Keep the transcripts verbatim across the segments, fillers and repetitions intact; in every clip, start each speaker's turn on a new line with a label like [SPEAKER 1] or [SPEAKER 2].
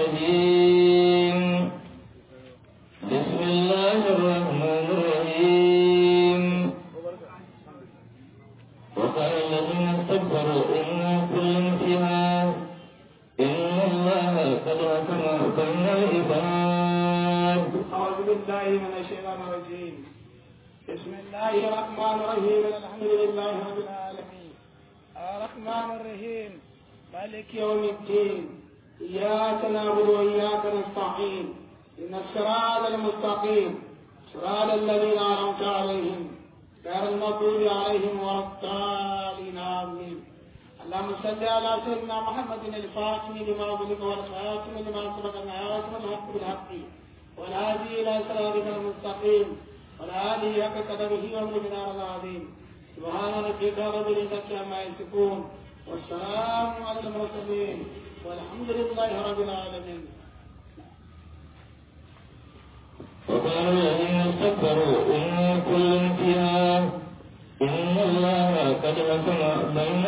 [SPEAKER 1] الرجيم بسم الله الرحمن الرحيم وقال الذين استكبروا إنا كل فيها إن الله قد حكم بين العباد.
[SPEAKER 2] أعوذ بالله من الشيطان الرجيم. بسم الله الرحمن الرحيم الحمد لله رب العالمين الرحمن الرحيم مالك يوم الدين إياك نعبد وإياك نستعين إن الصراط المستقيم صراط الذين أنعمت عليهم غير المغضوب عليهم ولا الضالين آمين. اللهم صل على سيدنا محمد الفاتح لما أغلق والخاتم لما سبق الناصر الحق بالحق والهادي إلى صراطك المستقيم والهادي حق قدره ومقداره العظيم. سبحان ربك رب العزة عما يصفون والسلام على المرسلين والحمد لله رب العالمين.
[SPEAKER 1] وقال الذين استكبروا إنا كل فيها إن الله قد حكم بين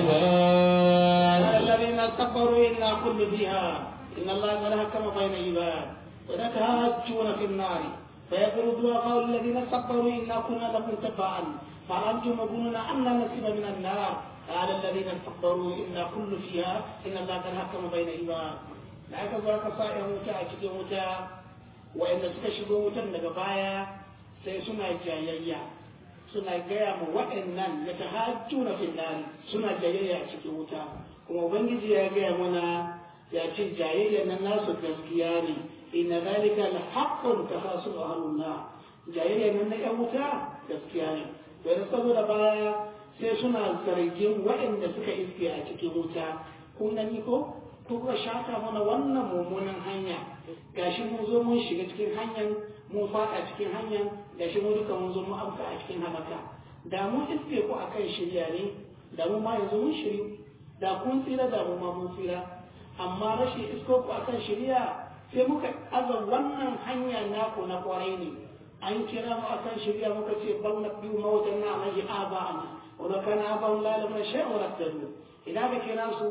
[SPEAKER 1] العباد.
[SPEAKER 2] الذين استكبروا إنا كل فيها إن الله قد حكم بين العباد ويتهاجون في النار فيقول الضعفاء الذين استكبروا إنا كنا لكم تبعا فأنتم مظنون أن نصيب من النار قال الذين استكبروا إنا كل فيها إن الله قد حكم بين العباد. لك ذاك صائم متى cikin wuta wa'anda suka shigo wutan daga baya sai suna jayayya suna gaya mu wa'annan ya tahajjuna fil nar suna jayayya cikin wuta kuma ubangiji ya gaya mana ya ce jayayya nan nasu gaskiya ne inna zalika la haqqun tahasul ahlun nar jayayya nan na yan wuta gaskiya ne wanda saboda baya sai suna zargin waɗanda suka iske a cikin wuta kun gani ko kuka shaka mana wannan mummunan hanya gashi mun zo mun shiga cikin hanyar mun fada cikin hanyar gashi mun duka mun zo mun amsa a cikin halaka da mun iske ku akan shirya ne da mu ma yanzu mun shiri da kun tsira da mu ma mun tsira amma rashin isko ku akan shirya sai muka aza wannan hanya naku na kwarai ne an kira mu akan shirya muka ce bal na biyu mawatan na alaji aba'ana wadda kana aba'un lalama shai'un rattadu idan ka kira su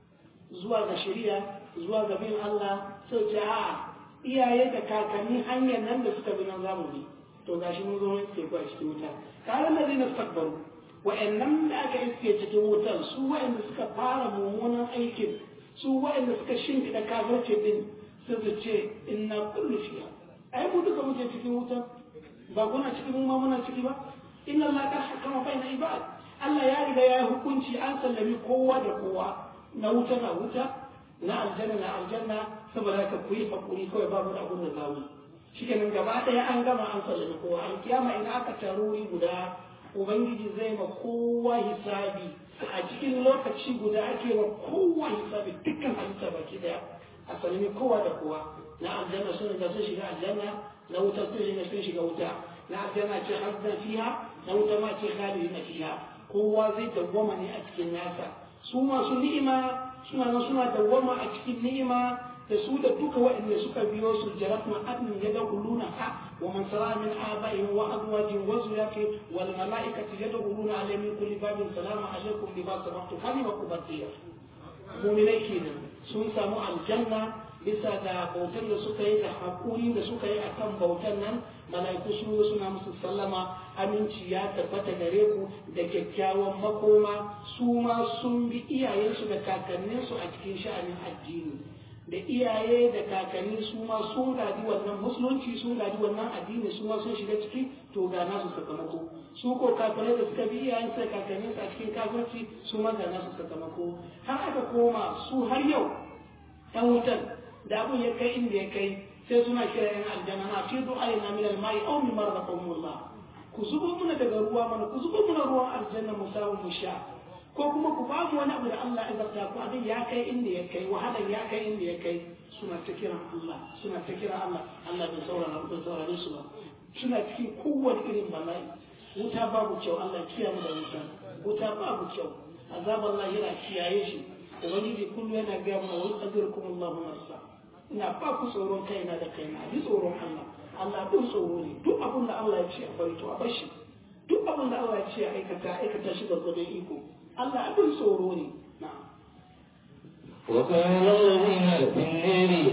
[SPEAKER 2] zuwa ga shirya zuwa ga bin Allah sai ce a iyaye da kakanni hanyar nan da suka bi nan zamu bi to gashi mun zo mun iske ku a cikin wuta kalan da zai takbaru wa'annan da aka iske cikin wutar su wa'anda suka fara mummunan aikin su wa'anda suka shimfiɗa kafirce din sai su ce inna kullu fiha ai mu duka muke cikin wuta ba kuna cikin mu ma muna ciki ba inna Allah qad hakama baina ibad Allah ya riga ya hukunci an sallami kowa da kowa na wuta na wuta na aljanna na aljanna saboda ka kuyi hakuri kawai babu abun da zamu shikenan gaba daya an gama an sallami kowa an kiyama idan aka taru wuri guda ubangiji zai ma kowa hisabi a cikin lokaci guda ake wa kowa hisabi dukkan halitta baki daya a sallami kowa da kowa na aljanna sun riga sun shiga aljanna na wuta sun riga sun shiga wuta na aljanna ce hazza fiha na wuta ma ce khalidina fiha kowa zai dawwama ne a cikin nasa su masu ni'ima suna nan suna dawwama a cikin ni'ima da su da duka waɗanda suka biyo su jaratun adnin ya da huluna ha wa man sara min aba'in wa azwajin wa zuriyati wal mala'ikati yadkhuluna alayhi min kulli babin salamu alaykum bima sabartum kalima kubatiya mu'minai kenan sun samu aljanna bisa da bautar da suka yi da haƙuri da suka yi akan bautar nan mala'iku sun yi suna musu sallama aminci ya tabbata gare ku da kyakkyawan makoma su ma sun bi iyayensu da kakanninsu a cikin sha'anin addini da iyaye da kakanni su ma sun gadi wannan musulunci sun gadi wannan addini su ma sun shiga ciki to ga nasu sakamako su ko kakanni da suka bi iyayensu da kakanninsu a cikin kafirci su ma ga nasu sakamako har aka koma su har yau ɗan wutar da abun ya kai inda ya kai sai suna kira yan aljanna na fi du'a ina min al-ma'i aw min marzaqahumullah ku zubo muna daga ruwa mana ku zubo muna ruwan aljanna mu samu mu sha ko kuma ku ba mu wani abu da Allah ya zarta ku abin ya kai inda ya kai wahalar ya kai inda ya kai suna ta kiran Allah suna ta kiran Allah Allah bai saurara bai saurare su ba suna cikin kowane irin bala'i wuta babu kyau Allah kiyaye mu da wuta wuta babu kyau azab Allah yana kiyaye shi ubangiji kullu yana ga mu wa qadirkum Allahu nafsa ina ba ku tsoron kaina da kaina ji tsoron Allah Allah bin tsoro ne duk abin da Allah ya ce a bari to a bashi duk abin da Allah ya ce a aikata aikata shi gwargwadon iko Allah bin tsoro ne na'am
[SPEAKER 1] وقال الذين في النار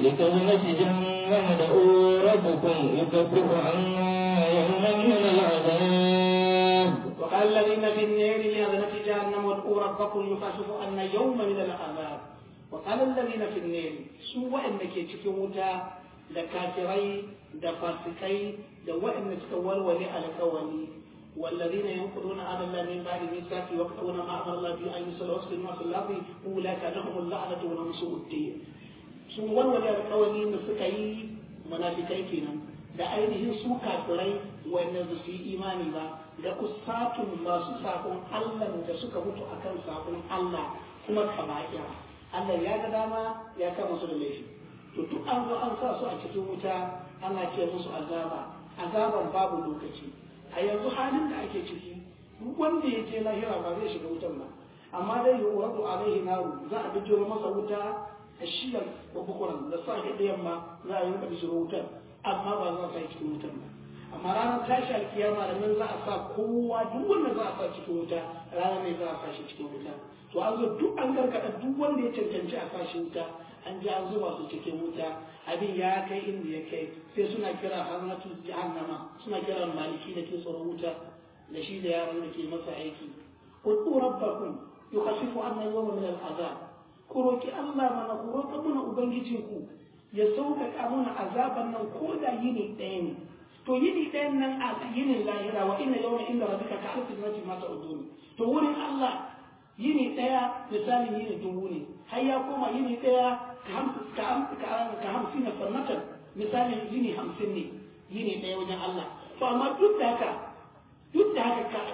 [SPEAKER 1] لكلمة جهنم ادعوا ربكم يكفر عنا يوما من العذاب.
[SPEAKER 2] وقال الذين في النار لخزنة جهنم ادعوا ربكم يكفر عنا يوما من العذاب. وقال الذين في النار سوى انك تكوتا da kafirai da fasikai da waɗanda suka warware alƙawari والذين ينقضون عهد الله من بعد ميثاقه ويقطعون ما امر الله به ان يصل ويسلم في الارض اولئك لهم اللعنه ولهم سوء الدين. sun warware alƙawari da suka yi munafikai kenan da ainihin su kafirai wanda ba su yi imani ba da usatun masu sakon Allah da suka mutu akan sakon Allah kuma kaba'ira. Allah ya ga dama ya kama su da laifi. To duk an zo an sa su a cikin wuta ana ce musu azaba, azaban babu lokaci. A yanzu halin da ake ciki duk wanda ya je lahira ba zai shiga wutan ba, amma dai yuradu alaihi naru za a bijiro masa wuta a shiyar wa bukuran da sa da yamma za a yi maka bijiro wutar, amma ba za a sa cikin wutan ba. Amma ranar tashi alkiyama da nan za a sa kowa duk wanda za a sa cikin wuta ranar ne za a sa shi cikin wuta. To an zo duk an gargaɗa duk wanda ya cancanci a sa shi wuta an ji an zuba su cikin wuta. Abin ya kai inda ya kai sai suna kira harnatu jahannama, suna kira maliki da ke tsoron wuta da shi da yaran da ke masa aiki. Ud'u rabbakum yukhaffifu anna yawma min al'azab. Ku roki Allah mana, ku roka muna ubangijinku ya sauƙaƙa mana azaban nan ko da yini ɗaya ne. To yini ɗayan nan a yinin lahira wa inna yawma inda rabbika ka alfi sanati ma ta'udun. To wurin Allah yini ɗaya misalin yini dubu ne, har ya koma yini ɗaya ka hamsin na sanatan misalin yini hamsin ne yini ɗaya wajen Allah. To amma duk da haka duk da haka ka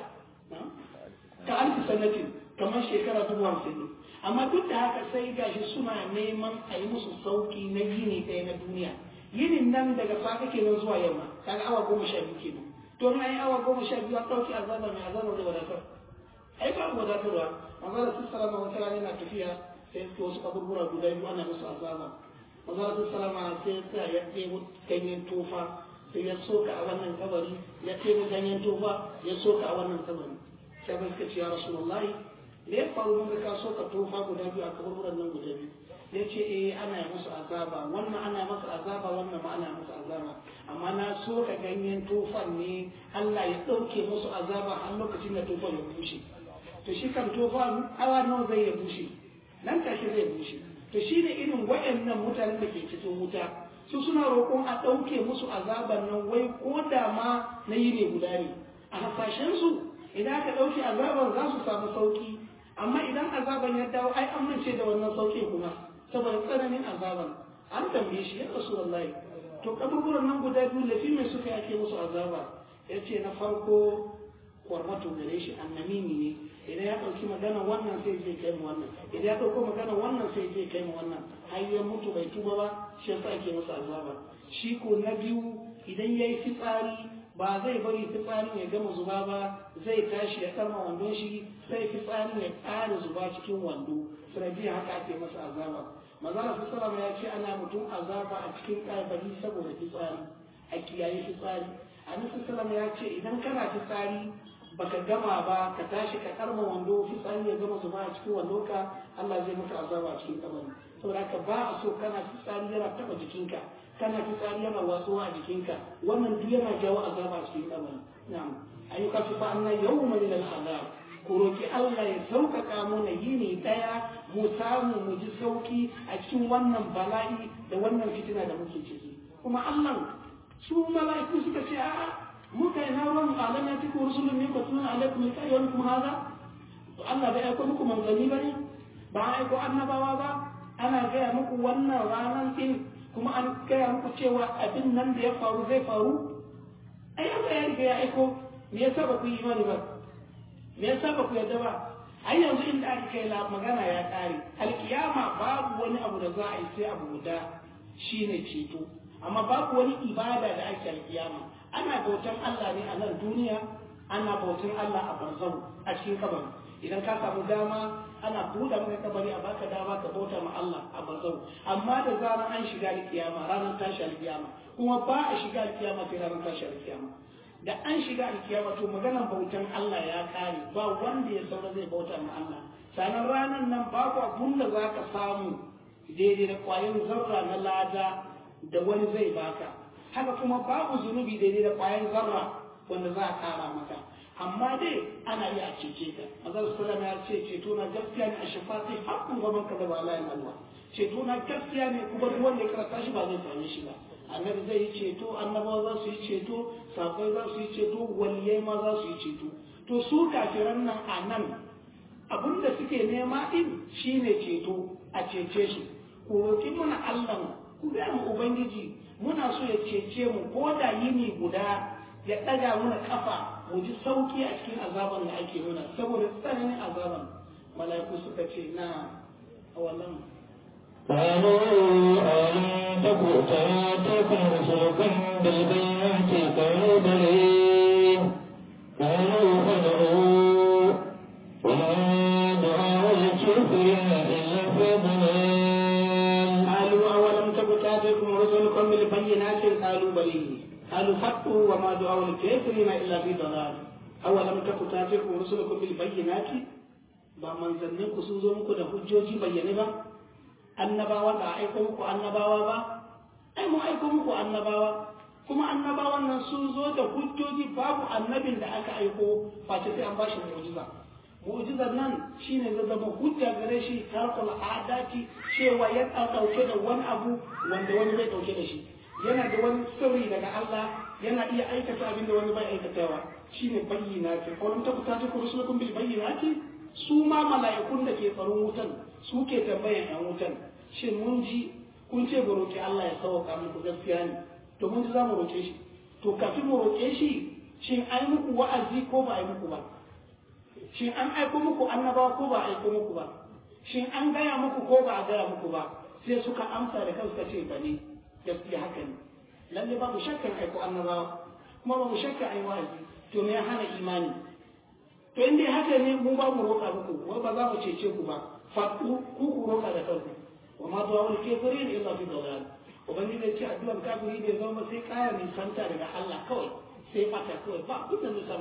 [SPEAKER 2] ka alfi sanatin kamar shekara dubu hamsin ne, amma duk da haka sai gashi suna neman a yi musu sauki na yini ɗaya na duniya. Yinin nan daga safe kenan zuwa yamma kaga awa goma sha biyu kenan. To in an yi awa goma sha biyu an ɗauki azaba mai azaba zai wadatar. Ai ba wadatarwa. Manzara sun salama wata rana yana tafiya sai suke wasu kaburbura guda biyu ana musu azaba. Manzara sun salama sai ya ya ɗebo ganyen tofa sai ya soka a wannan kabari, ya ɗebo ganyen tofa ya soka a wannan kabari. Sai ba suka ce ya Rasulullahi me ya faru mun ga ka soka tofa guda biyu a kaburburan nan guda biyu. Ya ce eh ana yi musu azaba, wannan ana masa azaba, wannan ma ana masa azaba, amma na soka ganyen tofan ne Allah ya ɗauke musu azaba har lokacin da tofan ya bushe. To shi kan tofa awa nawa zai ya bushe, nan take zai bushe. To shi ne irin waɗannan mutanen da ke cikin wuta, su suna roƙon a ɗauke musu azaban nan wai ko da ma na yi ne guda ne. A hasashensu idan aka ɗauke azaban za su samu sauƙi, amma idan azaban ya dawo ai an mance da wannan sauƙin kuma saboda tsananin azaban. An tambaye shi ya Rasulullahi, to kaburburan nan guda biyu lafi mai suka yake musu azaba? Ya ce na farko kwarmato gare shi annamimi ne, idan ya ɗauki magana wannan sai zai kai mu wannan, idan ya ɗauko magana wannan sai zai kai mu wannan, har ya mutu bai tuba ba shi yasa ake masa azaba. Shi ko na biyu idan ya yi fitsari ba zai bari fitsarin ya gama zuba ba, zai tashi ya kama wandon shi sai fitsarin ya ƙara zuba cikin wando, sanadiyar haka ake masa azaba. Manzala sallallahu ya ce ana mutum azaba a cikin kabari saboda fitsari, a kiyaye fitsari. Annabi sallallahu ya ce idan kana fitsari baka gama ba ka tashi ka karma wando fitsari ya gama zuba a cikin wando ka, Allah zai maka azaba a cikin kabari. Saboda haka ba a so kana fitsari yana taba jikinka, kana fitsari yana watsuwa a jikinka, wannan duk yana jawo azaba a cikin kabari. Na'am, ayyuka fi fa anna yawma min al-azab. Ku roki Allah ya sauƙaƙa mana yini ɗaya mu samu mu ji sauki a cikin wannan bala'i da wannan fitina da muke ciki. Kuma Allah su mala'iku suka ce a'a muka yi na ruwan alam ya tiku rusulun ne batun alaikum ya yawon kuma haza. Allah bai aiko muku manzanni ba ne, ba a aiko annabawa ba, ana gaya muku wannan ranar din kuma an gaya muku cewa abin nan da ya faru zai faru. Ai Allah ya riga ya aiko, me yasa ba ku yi imani ba? Me yasa ba ku yarda ba? Ai yanzu inda aka kai la magana ya kare. Alkiyama babu wani abu da za a yi sai abu guda shine ceto. Amma babu wani ibada da ake alkiyama. Ana bautan Allah ne a nan duniya, ana bautan Allah a barzahu a cikin kabari. Idan ka samu dama ana buɗe maka kabari a baka dama ka bauta ma Allah a barzahu. Amma da zaran an shiga alkiyama, ranar tashi alkiyama, kuma ba a shiga alkiyama sai ranar tashi alkiyama. Da an shiga alkiyama to maganar bautan Allah ya kare, ba wanda ya saura zai bauta ma Allah. Sanan ranar nan babu abun da za ka samu daidai da ƙwayan zarra na lada da wani zai baka, haka kuma babu zunubi daidai da ƙwayan zarra wanda za a kara maka, amma dai ana iya a cece ka. Manzon sallama ya ce ceto na gaskiya ne a shafati haqqun wa man kadaba ala Allah, ceto na gaskiya ne kuma duk wanda ya karanta shi ba zai same shi ba. Annabi zai yi ceto, annabawa za su yi ceto, sahabbai za su yi ceto, waliyai ma za su yi ceto. To su kafiran nan a nan abin da suke nema din shine ceto, a cece shi. Ku roki muna Allah, ku ga mu Ubangiji muna so ya cece mu ko da yini guda, ya ɗaga muna kafa mu ji sauki a cikin azaban da ake nuna saboda tsananin azaban. Mala'iku suka ce na awalan
[SPEAKER 1] قالوا ألم تك تأتيكم رسلكم بالبينات قالوا بلى قالوا فادعوا وما دعاء الكافرين إلا في ضلال.
[SPEAKER 2] قالوا أولم تك تأتيكم رسلكم بالبينات قالوا بلى قالوا فادعوا وما دعاء الكافرين إلا في ضلال. أولم تك تأتيكم رسلكم بالبينات ba manzannin ku sun zo muku da hujjoji bayyane ba, annabawa ba aiko muku annabawa ba, ai mun aiko muku annabawa, kuma annabawan nan sun zo da hujjoji, babu annabin da aka aiko face sai an bashi mu'jiza. Mu'jizar nan shine zai zama hujja gare shi tarkul adati, cewa ya dauke da wani abu wanda wani bai dauke da shi, yana da wani sirri daga Allah, yana iya aikata abin da wani bai aikatawa, shine bayyinati. Qul tabtatu rusulukum bil bayyinati. Su ma mala'ikun da ke tsaron wutan su ke tambayan yan wutan, shin mun ji kun ce mu roƙi Allah ya sauka muku, gaskiya ne, to mun ji za mu roƙe shi, to kafin mu roƙe shi shin ai muku wa'azi ko ba ai muku ba, shin an aiko muku annabawa ko ba aiko muku ba, shin an gaya muku ko ba a gaya muku ba? Sai suka amsa da kansu ce ba ne, gaskiya haka ne, lalle babu shakkan aiko annabawa kuma babu shakkan ai wa'azi, to me ya hana imani? To in dai haka ne mu ba mu roƙa muku, wai ba za mu cece ku ba, fatu ku ku roƙa da kanku. Wa ma du'a wal kafirin illa fi dalal. Ubangiji ya ce addu'ar kafiri bai zama sai ƙara nisanta daga Allah kawai, sai fata kawai ba kun da nisan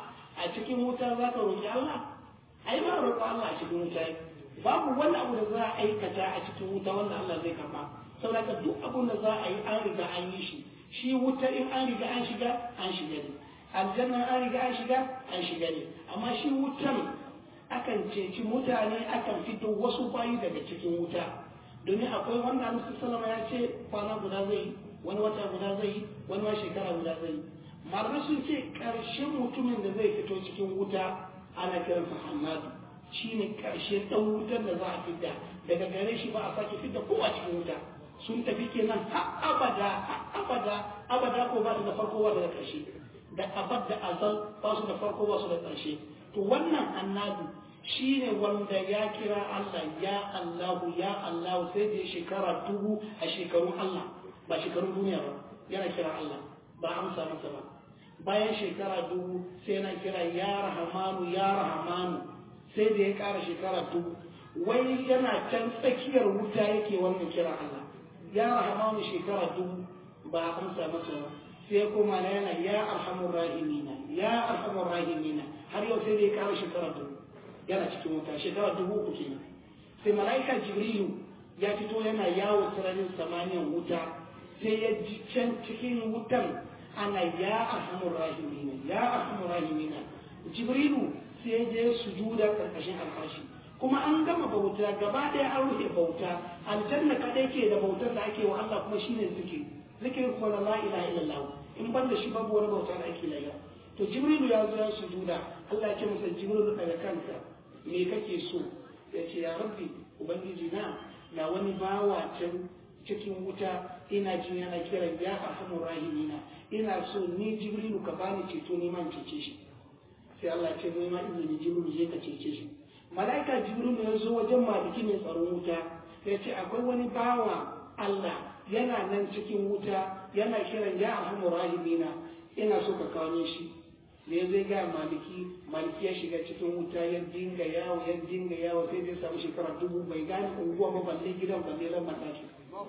[SPEAKER 2] a cikin wuta za ka roƙi Allah? Ai ba roƙo Allah a cikin wuta, babu wani abu da za a aikata a cikin wuta wanda Allah zai karɓa. Saboda duk abin da za a yi an riga an yi shi, shi wuta in an riga an shiga an shiga ne. Aljanna an riga an shiga an shiga ne, amma shi wutan akan ceci mutane, akan fito wasu bayi daga cikin wuta, domin akwai wanda Annabi sallallahu alaihi wasallam ya ce kwana guda zai, wani wata guda zai, wani ma shekara guda zai. Malamai sun ce karshen mutumin da zai fito cikin wuta ana kiransa Hamadu, shine karshen dan wutan da za a fidda, daga gare shi ba a sake fidda kowa cikin wuta. Sun tafi kenan har abada, har abada, abada ko ba da farko ba daga karshe. Da abad da azal ba su da farko ba su da ƙarshe. To wannan annabi shi ne wanda ya kira Allah ya Allahu ya Allahu sai da shekara dubu a shekarun Allah, ba shekarun duniya ba, yana kira Allah ba amsa masa ba. Bayan shekara dubu sai yana kira ya Rahamanu ya Rahamanu sai da ya ƙara shekara dubu. Wai yana can tsakiyar wuta yake wannan kira Allah ya Rahamanu shekara dubu ba amsa masa ba. Sai kuma na yana ya arhamur rahimina ya arhamur rahimina har yau sai dai kawo shekara dubu yana cikin wuta, shekara dubu uku kenan. Sai malaika Jibrilu ya fito yana yawo sararin samaniyan wuta, sai ya ji can cikin wutan ana ya arhamur rahimina ya arhamur rahimina. Jibrilu sai ya je sujuda karkashin alfashi, kuma an gama bauta gaba ɗaya an rufe bauta, aljanna kadai ke da bautar da ake wa Allah kuma shine zikiri zikirin kuma la ilaha illallah, in ban da shi babu wani bauta da ake layya. To Jibrilu ya zo ya sujuda, Allah ya ce masa Jibrilu daga kanka me kake so? Ya ce ya Rabbi ubangiji na na wani bawa can cikin wuta ina jin yana kiran ya arhamur rahimina, ina so ni Jibrilu ka bani ceto ni man cece shi. Sai Allah ya ce mai ma izini Jibrilu je ka cece shi. Malaika Jibrilu ya zo wajen maliki mai tsaron wuta, ya ce akwai wani bawa Allah yana nan cikin wuta yana kiran ya arhamur rahimina, ina so ka kawo shi. Ne zai ga maliki, maliki ya shiga cikin wuta ya dinga yawo ya dinga yawo sai zai samu shekara dubu bai gane unguwa ba, balle gidan balle lamar daki.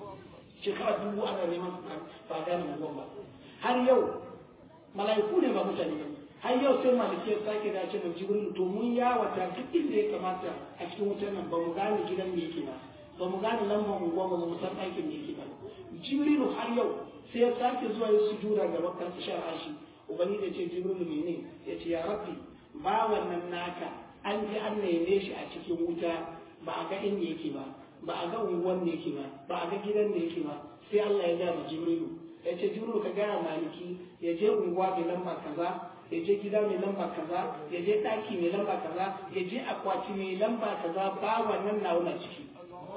[SPEAKER 2] Shekara dubu ana neman ba gane unguwa ba. Har yau mala'iku ne ba mutane ba. Har yau sai maliki ya sake da ce mai Jibril to mun yawata duk inda ya kamata a cikin wutar nan ba mu gane gidan me yake ba. ba mu gane lambar unguwa ba mu san aikin da yake ba. Jibrilu har yau sai ya sake zuwa ya sujuda ga bakar shara shi. Ubangiji ya ce Jibrilu mene? Ya ce ya rabbi ba wannan naka an ji an neme shi a cikin wuta ba a ga inda yake ba, ba a ga unguwan da yake ba, ba a ga gidan da yake ba. Sai Allah ya gaya Jibrilu, ya ce Jibrilu ka gaya maliki ya je unguwa mai lamba kaza, ya je gida mai lamba kaza, ya je ɗaki mai lamba kaza, ya je akwati mai lamba kaza, ba wannan na wuna ciki.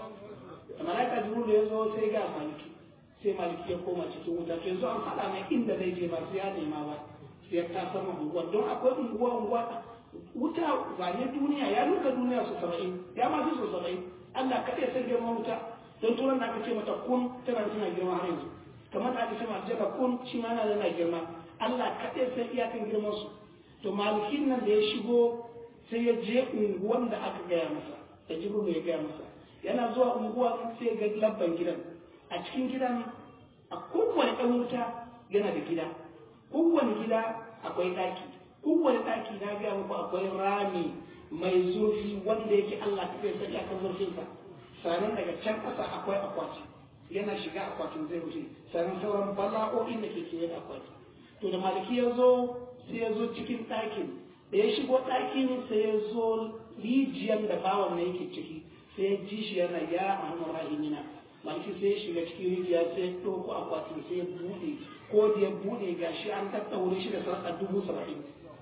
[SPEAKER 2] Da malaka Jibrilu ya zo sai ga maliki, sai maliki ya koma cikin wuta. To yanzu an faɗa mai inda zai je ba sai ya nema ba, sai ya tasar ma unguwa. Don akwai unguwa unguwa wuta zane duniya ya nuka duniya su saba'in, ya ma fi su saba'in. Allah kaɗai sai girman wuta. Don turan da aka ce mata kun tana tana girma har yanzu. Kamar da aka ce mata jaka kun shi ma yana da girma. Allah kaɗai sai iyakan girman su. To malikin nan da ya shigo sai ya je unguwan da aka gaya masa, da Jibrilu ya gaya masa. Yana zuwa unguwa sai ga labban gidan. A cikin gidan a kowane ɗan wuta yana da gida. Kowane gida akwai ɗaki. Kowane ɗaki na gaya muku akwai rami mai zurfi wanda yake Allah kaɗai sai iyakan zurfinsa. Sannan daga can ƙasa akwai akwati. Yana shiga akwatin zai wuce. Sannan sauran bala'o'in da ke kewaye da akwati. To da maliki ya zo sai ya zo cikin ɗakin. Da ya shigo ɗakin sai ya zo rijiyar da bawan na yake ciki. Sai ya ji shi yana ya ahmar rahimina. Maliki sai ya shiga cikin rijiya sai ya ɗauko akwatin sai ya buɗe. Ko da ya buɗe ga shi an tattaure shi da sarƙa dubu saba'in.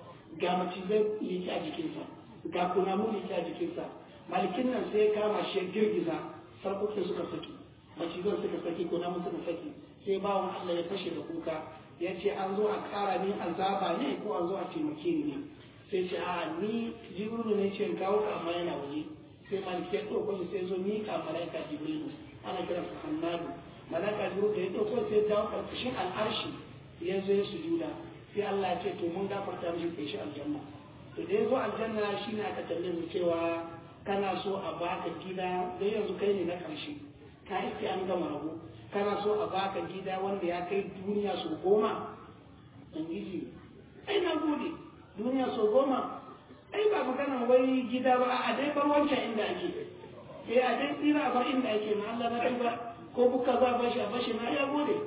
[SPEAKER 2] Ga macizai liki a jikinsa. Ga kunamu liki a jikinsa. Malikin nan sai ya kama shi ya girgiza sarƙoƙin suka saki. Macizan suka saki kunamu suka saki. Sai bawan Allah ya fashe da kuka. Ya ce an zo a ƙara min azaba ne ko an zo a taimake ni ne. Sai ce a ni Jibrilu ne ce kawo ka amma yana waje. Sai maliki ya ɗauko shi sai zo miƙa malaika Jibrilu. Ana kiransa Hannadu. Malaika Jibrilu da ya ɗauko sai ya dawo ƙarƙashin al'arshi ya zo ya sujuda. Sai Allah ya ce to mun gafarta mishi kai shi aljanna. To da ya zo aljanna shine aka tambaye mu cewa kana so a baka gida dai yanzu kai ne na ƙarshe. Ka iske an gama rabo. Kana so a baka gida wanda ya kai duniya su goma? Ubangiji, ai na gode, duniya su goma? Ai ba magana wai gida ba, a dai bar wancan inda ake. Eh a dai tsira a bar inda ake, ma Allah na kai ba, ko buka za a bashi a bashi na ya gode.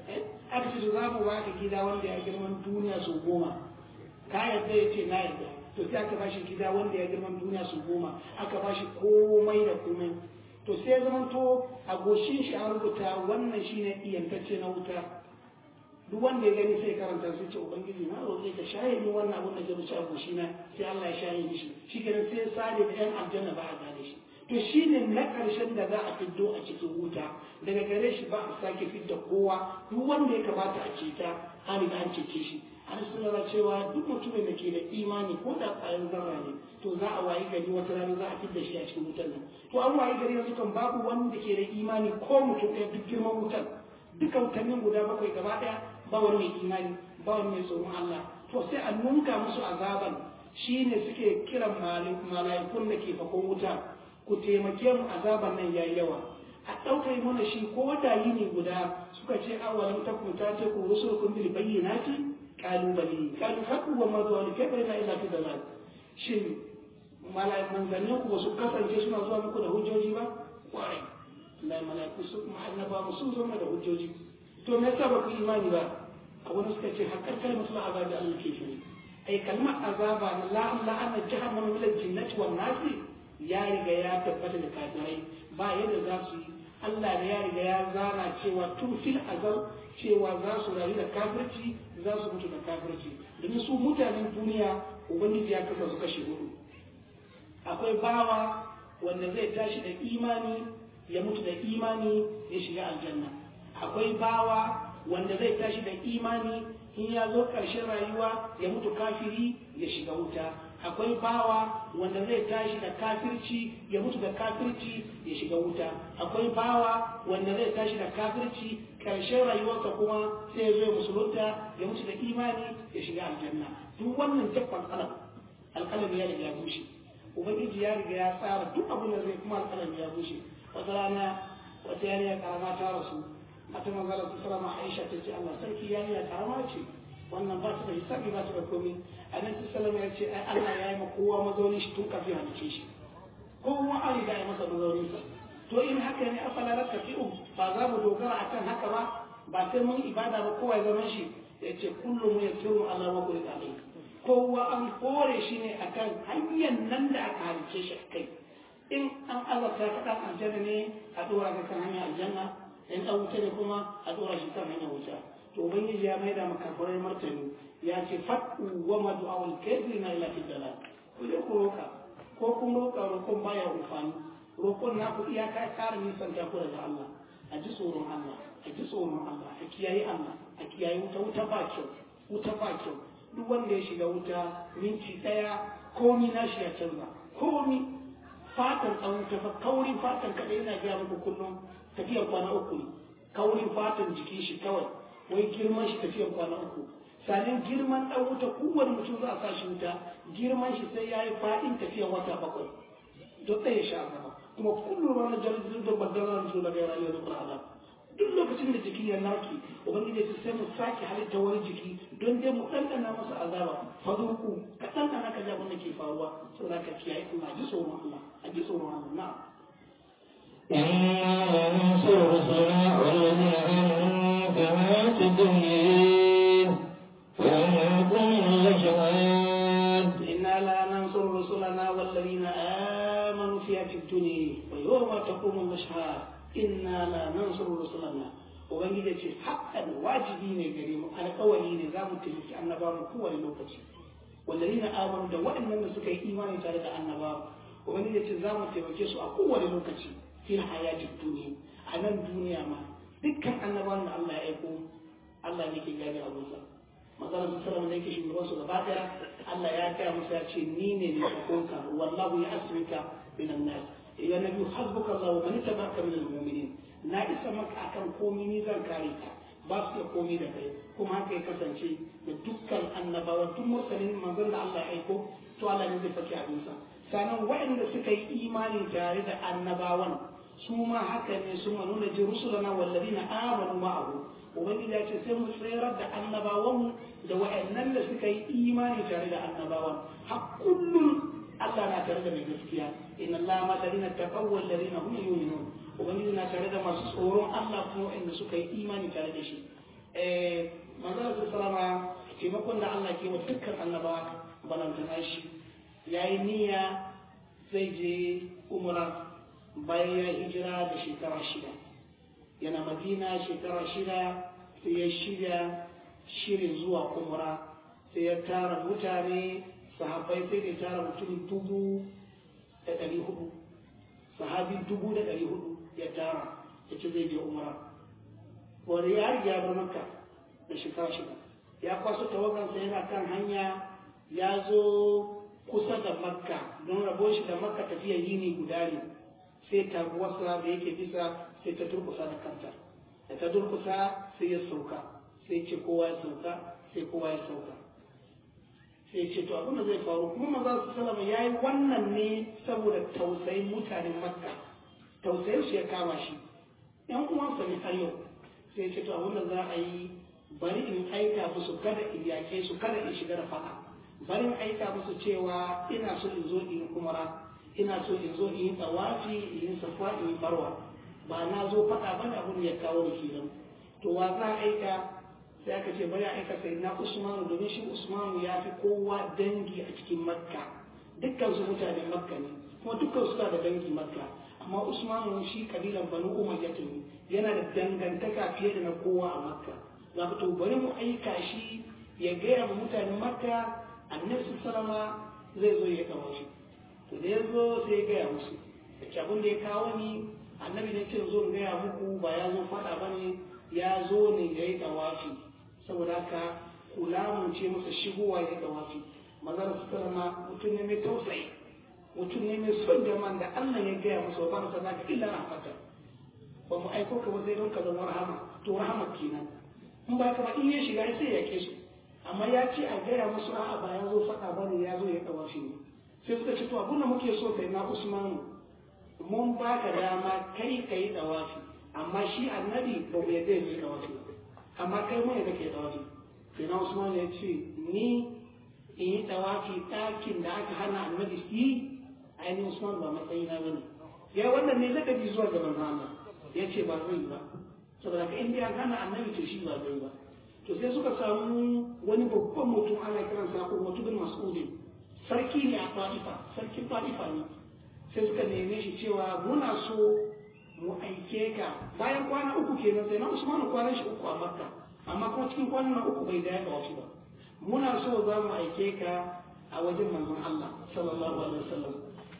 [SPEAKER 2] Aka ce za mu baka gida wanda ya girman duniya su goma. Ka yarda ya ce na yarda. To sai aka bashi gida wanda ya girman duniya su goma. Aka bashi komai da komai. To sai zaman to a goshin shi an rubuta wannan shine iyantacce na wuta. Duk wanda ya gani sai karanta sai ce ubangiji na roƙe ka shaye ni wannan abun da ke rubuce a goshina sai Allah ya shaye mishi. Shi kenan sai ya sare da yan aljanna ba a gane shi. To shine na ƙarshen da za a fiddo a cikin wuta. Daga gare shi ba a sake fidda kowa. Duk wanda ya kamata a ceta an riga an cece shi. An suna cewa duk mutumin da ke da imani ko da ƙwayar zarra ne to za a wayi gari wata rana za a fidda shi a cikin wutar nan. To an wayi gari yanzu kan babu wanda ke da imani ko mutum ɗaya duk girman wutar. Duka wutannin guda bakwai gaba ɗaya ba wani mai imani ba wani mai tsoron Allah. To sai a nunka musu azaban shine suke kiran mala'ikun da ke fakon wuta ku taimake mu azaban nan yayi yawa. A ɗaukar mana shi ko da yini guda suka ce awalan takuta ta ku rusulukum bil bayyinati kalubale kalu haku wa mazuwa da kai bai na ila fi dalal shin mala'ikun zanne ku su kasance suna zuwa muku da hujjoji ba kwarai la mala'iku su kuma annaba mu sun zo da hujjoji to me yasa ba ku imani ba a wani suka ce hakkar kalmatu azabi Allah ke shi ai kalmar azaba na la la anna jahannama min al-jinnati wan nasi ya riga ya tabbata da kafirai ba yadda za su yi Allah ne ya riga ya zana cewa tun fil azal cewa za su rayu da kafirci za su mutu da kafirci domin su mutanen duniya ubangiji ya kasa su kashe hudu akwai bawa wanda zai tashi da imani ya mutu da imani ya shiga aljanna akwai bawa wanda zai tashi da imani in ya zo ƙarshen rayuwa ya mutu kafiri ya shiga wuta akwai bawa wanda zai tashi da kafirci ya mutu da kafirci ya shiga wuta akwai bawa wanda zai tashi da kafirci ƙarshen rayuwarsa kuma sai ya zo ya musulunta ya mutu da imani ya shiga aljanna duk wannan jabban kalam alƙalami ya riga ya bushe ubangiji ya riga ya tsara duk abin da zai kuma alƙalami ya bushe wata rana wata yarinya karama ta rasu mata manzala su salama aisha ta ce Allah sarki yarinya karama ce wannan ba ta da hisabi ba ta da komai annabi sallallahu alaihi wasallam ya ce ai Allah ya yi ma kowa mazaunin shi tun kafin halice shi kowa an riga ya masa mazaunin sa to in haka ne afala rakafi'u ba za mu dogara akan haka ba ba sai mun ibada ba kowa ya zama shi ya ce kullum ya tsiru ala wa kulli alayhi kowa an kore shi ne akan hanyar nan da aka halice shi kai in an azabta ka dan aljanna ne a dora ka kan hanyar aljanna in an wuce ne kuma a dora shi kan hanyar wuta to ubangiji ya maida maka kafirai martani ya ce fatu wa madu'ul kafirina ila fi dalal ku je ku roka ko kun roka roƙon baya amfani roƙon na ku iyaka kare nisan ta ku daga Allah a ji tsoron Allah a ji tsoron Allah a kiyaye Allah a kiyaye wuta wuta ba kyau wuta ba kyau duk wanda ya shiga wuta minti daya komi na shi ya canza komi fatan an wuta fa kaurin fatan kada yana gaya muku kullum tafiyar kwana uku ne kaurin fatan jikin shi kawai wai girman shi tafiyar kwana uku sanin girman dan wuta kowane mutum za a sa shi wuta girman shi sai ya yi fadin tafiyar wata bakwai don ɗaya sha gaba kuma kullum ranar jirgin da baddalar zuwa daga yana yau da azab duk lokacin da jiki ya narke ubangiji ya sai mu sake halitta wani jiki don dai mu ɗanɗana masa azaba fadurku ka ɗanɗana ka ji abin da ke faruwa saboda ka kiyaye Allah a ji tsoron Allah a ji tsoron Allah na'am
[SPEAKER 1] إنا لننصر رسلنا والذين آمنوا في الحياة الدنيا ويوم يقوم الأشهاد
[SPEAKER 2] إنا لا ننصر رسلنا والذين آمنوا في هذه الدنيا ويوم تقوم الأشهاد إنا لا ننصر رسلنا ubangiji ce haƙƙan wajibi ne gare mu alƙawari ne za mu taimaki annabawan kowane lokaci wallazina amanu da waɗannan da suka yi imani tare da annabawa ubangiji ce za mu taimake su a kowane lokaci fil hayati duniya a nan duniya ma dukkan annabawan da Allah ya aiko Allah ne ke gane abunsa manzon sallallahu alaihi wasallam ne yake shugaban su gaba daya Allah ya gaya musu ya ce ni ne ne hukunka wallahu ya asmika minan nas ya nabi hasbuka Allah wa man tabaka minal mu'minin na isa maka akan komai ni zan kare ka ba su da komai da kai kuma haka ya kasance da dukkan annabawa duk mursalin manzon da Allah ya aiko to Allah ne zai fake abinsa sanan waɗanda suka yi imani tare da annabawan su ma haka ne sun nuna ji rusulana wallazina amanu ma'ahu ubangiji ya ce sai mu tsayar da annabawan da waɗannan da suka yi imani tare da annabawan har kullum Allah na tare da mai gaskiya inna Allah ma ladina taqaw wal ladina hum yu'minun ubangiji na tare da masu tsoron Allah kuma inda suka yi imani tare da shi eh manzo sallama taimakon da Allah ke wa dukkan annaba balantana shi yayi niyya zai je umra bayan ya hijira da shekara shida yana madina shekara shida sai ya shirya shirin zuwa umra sai ya tara mutane sahabbai sai da tara mutum dubu da ɗari hudu sahabi dubu da ɗari hudu ya tara ya ce zai je umara wani ya riga bar makka da shekara shida ya kwaso tawagansa yana kan hanya ya zo kusa da makka don rabo shi da makka tafiya yini guda ne sai taguwarsa da yake bisa sai ta durkusa da kanta da ta durkusa sai ya sauka sai ce kowa ya sauka sai kowa ya sauka sai ce to abin da zai faru kuma maza su salama ya yi wannan ne saboda tausayin mutanen makka tausayin su ya kama shi yan uwansa ne har yau sai ce to abin da za a yi bari in aika musu kada in yake su kada in shiga da fada bari in aika musu cewa ina so in zo in yi umara ina so in zo in yi tawafi in yi safa in yi barwa ba na zo fada ba da abin da ya kawo ni kenan to wa za a aika sai aka ce bari a aika sai na Usmanu domin shi Usmanu ya fi kowa dangi a cikin Makka dukkan su mutanen Makka ne kuma dukkan su da dangi Makka amma Usmanu shi kabilan Banu Umayya ne yana da dangantaka fiye da na kowa a Makka za ku to bari mu aika shi ya gaya wa mutanen Makka Annabi sallama zai zo ya kawo shi to da ya zo sai ya gaya musu da abin da ya kawo ni Annabi ne ce zo in gaya muku ba ya zo faɗa bane ya zo ne ya yi tawafi saboda haka kula mun ce masa shigowa ya dawafi mazar su sarama mutum ne mai tausayi mutum ne mai son jama'an da Allah ya gaya masa ba masa zaka illa rahmata ba mu aiko ka ba sai don ka zama rahama to rahama kenan in ba ka ba in ya shiga sai ya ke su amma ya ce a gaya musu a'a ba ya zo faɗa ba ne ya zo ya dawafi ne sai suka ce to abin da muke so kai na Usmanu mun ba ka dama kai kai dawafi amma shi annabi ba mu yadda ya yi dawafi ba amma kai mai da ke dawafi sai na Usman ya ce ni in yi dawafi ɗakin da aka hana annabi su yi ainihin Usman ba matsayi na bane ya wannan ne ladabi zuwa ga manzon Allah ya ce ba zai ba saboda ka indiya hana annabi to shi ba zai ba to sai suka samu wani babban mutum ana kiransa Urwatu bin Mas'ud sarki ne a Ta'ifa sarkin Ta'ifa ne sai suka neme shi cewa muna so mu aike ka bayan kwana uku kenan sai na Usman kwanan shi uku a Makka amma kuma cikin kwanan uku bai da wasu ba muna so za mu aike ka a wajen manzon Allah sallallahu alaihi wasallam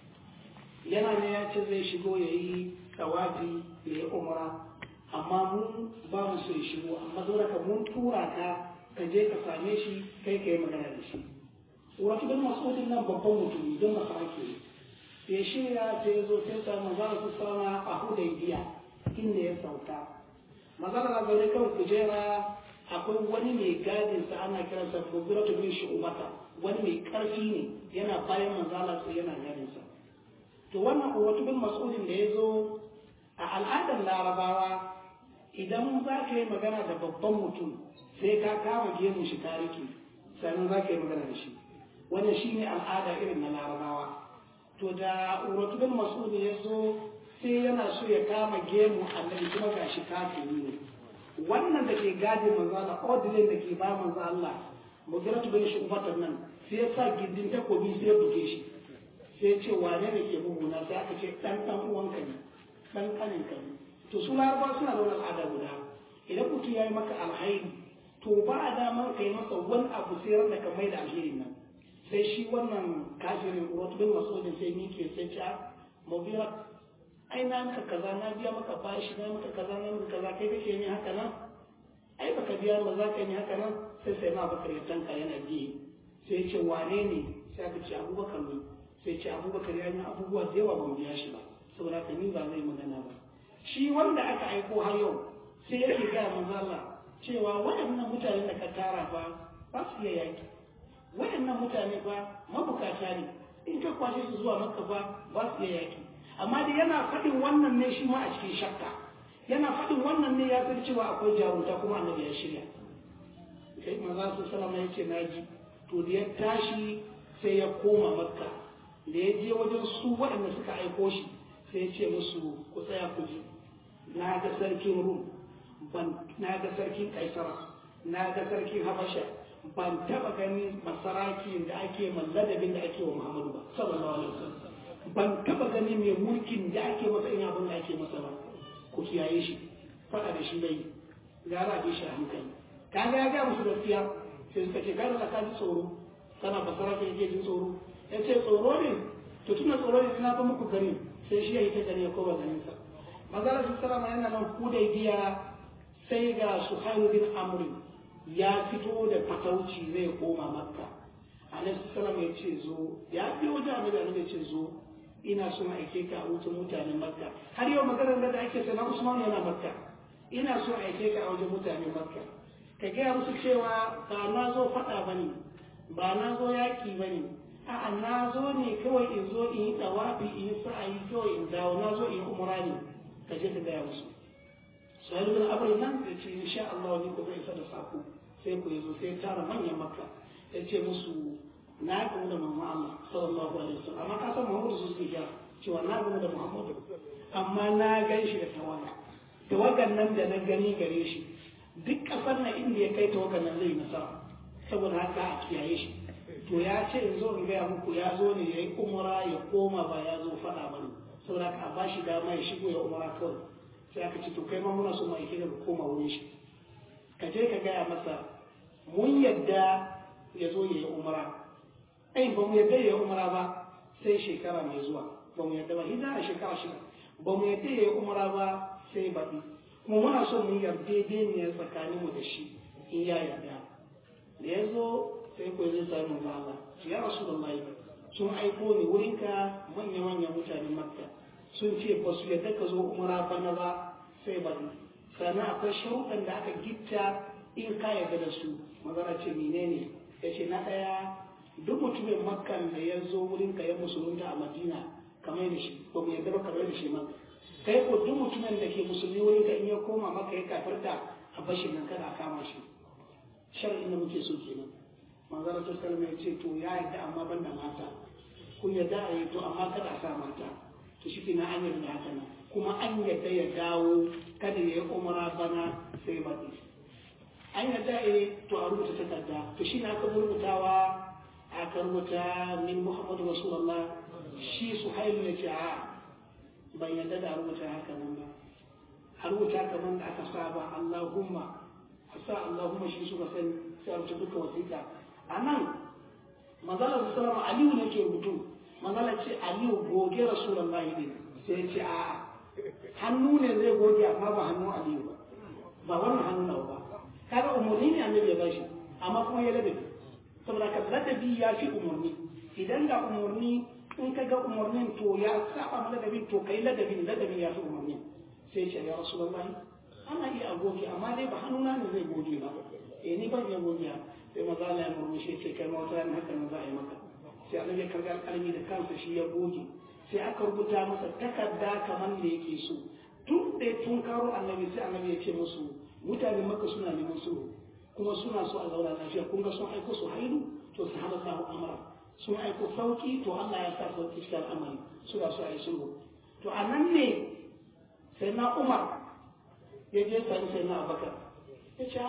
[SPEAKER 2] yana ne ya ce zai shigo yayi tawafi ya yi umra amma mun ba mu so ya shigo amma dole ka mun tura ka ka je ka same shi kai ka yi magana da shi wato bin mas'udin nan babban mutum don masaraki ya shirya sai ya zo sai sa manzara su sama a Hudaybiya inda ya sauka manzara na zaune kan kujera akwai wani mai gadin sa ana kiransa Mughiratu bin Shu'bata wani mai karfi ne yana bayan manzara sai yana gadin sa to wannan wato bin mas'udin da ya zo a al'adar Larabawa idan za ka yi magana da babban mutum sai ka kama gemun shi tariki sannan za ka yi magana da shi wannan shine al'ada irin na Larabawa to da Urwatu bin Mas'ud ya zo sai yana so ya kama gemu annabi kuma gashi kafiri ne wannan da ke gadi manzo Allah ordinary da ke ba manzo Allah Mughiratu bin Shu'bata nan sai ya sa gindin takobi sai ya buge shi sai ya ce wane ne ke buguna sai aka ce dan dan uwanka ne dan kanin ka ne to su Larabawa suna da wani al'ada guda idan mutum ya yi maka alhairi to ba a damar ka yi masa wani abu sai ran da ka mai da alherin nan sai shi wannan kafirin Urwatu bin Mas'ud sai mike sai ce Mughira ai na maka kaza na biya maka bashi na maka kaza na maka kaza kai kake ni haka nan ai baka biya ba za ka yi haka nan sai sai ma Bakar ya tanka yana biye sai ya ce wane ne sai aka ce Abubakar ne sai ce Abubakar ya yi abubuwa da yawa ban biya shi ba saboda ka ni ba zai magana ba shi wanda aka aiko har yau sai yake ga manzo Allah cewa waɗannan mutanen da ka tara ba ba su iya yaki waɗannan mutane ba mabukata ne in ka kwashe su zuwa Makka ba ba su iya yaki amma dai yana faɗin wannan ne shi ma a cikin shakka yana faɗin wannan ne ya san cewa akwai jarumta kuma annabi ya shirya sai manzo sallallahu alaihi wasallam ya ce naji to da ya tashi sai ya koma Makka da ya je wajen su waɗanda suka aiko shi sai ya ce musu ku tsaya ku ji na ga sarkin Rum ban na ga sarkin Kaisara na ga sarkin Habasha ban taba ganin masaraki da ake malladabin da ake wa Muhammadu ba sallallahu alaihi wasallam ban taba ganin mai mulkin da ake masa ina abin da ake masa ba ku kiyaye shi fada da shi bai gara bi shi a hankali kaga ya ga musu gaskiya sai suka ce kada ka ji tsoro kana basaraki yake jin tsoro ya ce tsoro ne to tuna tsoro ne na ba muku gari sai shi ya yi ta gari ya koma ganin sa manzala su salama yana nan Hudaybiya sai ga Suhailu bin Amr ya fito da fatauci zai koma Makka Annabi sallallahu alaihi wasallam ya ce zo ya bi wajen Annabi Annabi ya ce zo ina so na aike ka a wucin mutanen Makka har yau maganar da ake sana Usman yana Makka ina so aike ka a wajen mutanen Makka ka gaya musu cewa ba na zo faɗa bane ba na zo yaƙi bane a'a na zo ne kawai in zo in yi tawafi in yi sa'ayi kawai in dawo na zo in yi umra ne ka je ka gaya musu sai bin abin nan ya ce insha Allah ni ko zai isa da sako sai ku yazo sai tara manyan Makka ya ce musu na gamu da Muhammad Allah sallallahu alaihi wasallam amma ka san Muhammadu su suke ya cewa na gamu da Muhammadu amma na gan shi da tawaga tawagan nan da na gani gare shi duk kasar na inda ya kai tawagan nan zai nasara saboda haka a kiyaye shi to ya ce in zo in gaya muku ya zo ne ya yi umara ya koma ba ya zo faɗa ba ne saboda haka a ba shi dama ya shigo ya umara kawai sai aka ce to kai ma muna so mu aike ka koma wurin shi ka je ka gaya masa mun yadda ya zo ya yi umara ai ba mu yadda ya yi umara ba sai shekara mai zuwa ba mu yadda ba hijira shekara shida ba mu yadda ya yi umara ba sai baɗi kuma muna so mu yarda tsakaninmu da shi in ya yarda da ya zo sai ko zai sami manzo Allah ya Rasulullahi sun aiko ni wurinka manya-manyan mutanen Makka sun ce ba su yadda ka zo umara bana ba sai ba ni sannan akwai sharuɗan da aka gitta in ka yarda da su magana ce menene ya ce na ɗaya duk mutumin Makkan da ya zo wurinka ya musulunta a Madina kamar da shi ba mu yarda ba kamar da shi Makka kai ko duk mutumin da ke musulmi wurinka in ya koma Makka ya kafarta a bashin nan kada a kama shi shar'in da muke so kenan manzara ta kalma ya ce to ya yadda amma ban da mata kun yadda a yi to amma kada a sa mata to shi ke na an yarda haka nan kuma an yarda ya dawo kada ya yi umara bana sai baɗi an yarda eh to a rubuta takarda to shi na aka rubutawa aka rubuta min Muhammadu Rasulullah shi Suhailu ya ce a ban yarda da rubuta haka nan ba a rubuta kamar da aka saba Allahumma sa Allahumma shi suka sani sai a rubuta duka wasiƙa a nan manzala su salama Aliyu ne ke rubutu manzala ce Aliyu goge Rasulullah ne sai ya ce a'a hannu ne zai goge amma ba hannu Aliyu ba ba wannan hannu nawa ba kaga umarni ne annabi ya bashi amma kuma ya ladabi saboda ka ladabi ya fi umarni idan ga umarni in ka ga umarnin to ya saba ma ladabin to kai ladabin ladabin ya fi umarni sai ce ya Rasulullah ana iya goge amma dai ba hannuna ne zai goge ba eh ni ban iya goge sai maza Allah ya murmushe ce kai ma wata ran haka nan za a yi maka sai annabi ya karga alƙalmi da kansa shi ya goge sai aka rubuta masa takarda kamar da yake so tun da tun karo annabi sai annabi ya ce musu mutane maka suna neman sulhu kuma suna so a zauna lafiya kun ga sun aiko su haidu to su hada sahu amara sun aiko sauki to Allah ya sa sauki cikin al'amari suna so a yi sulhu to a nan ne sai na Umar ya je sani sai na Abubakar ya ce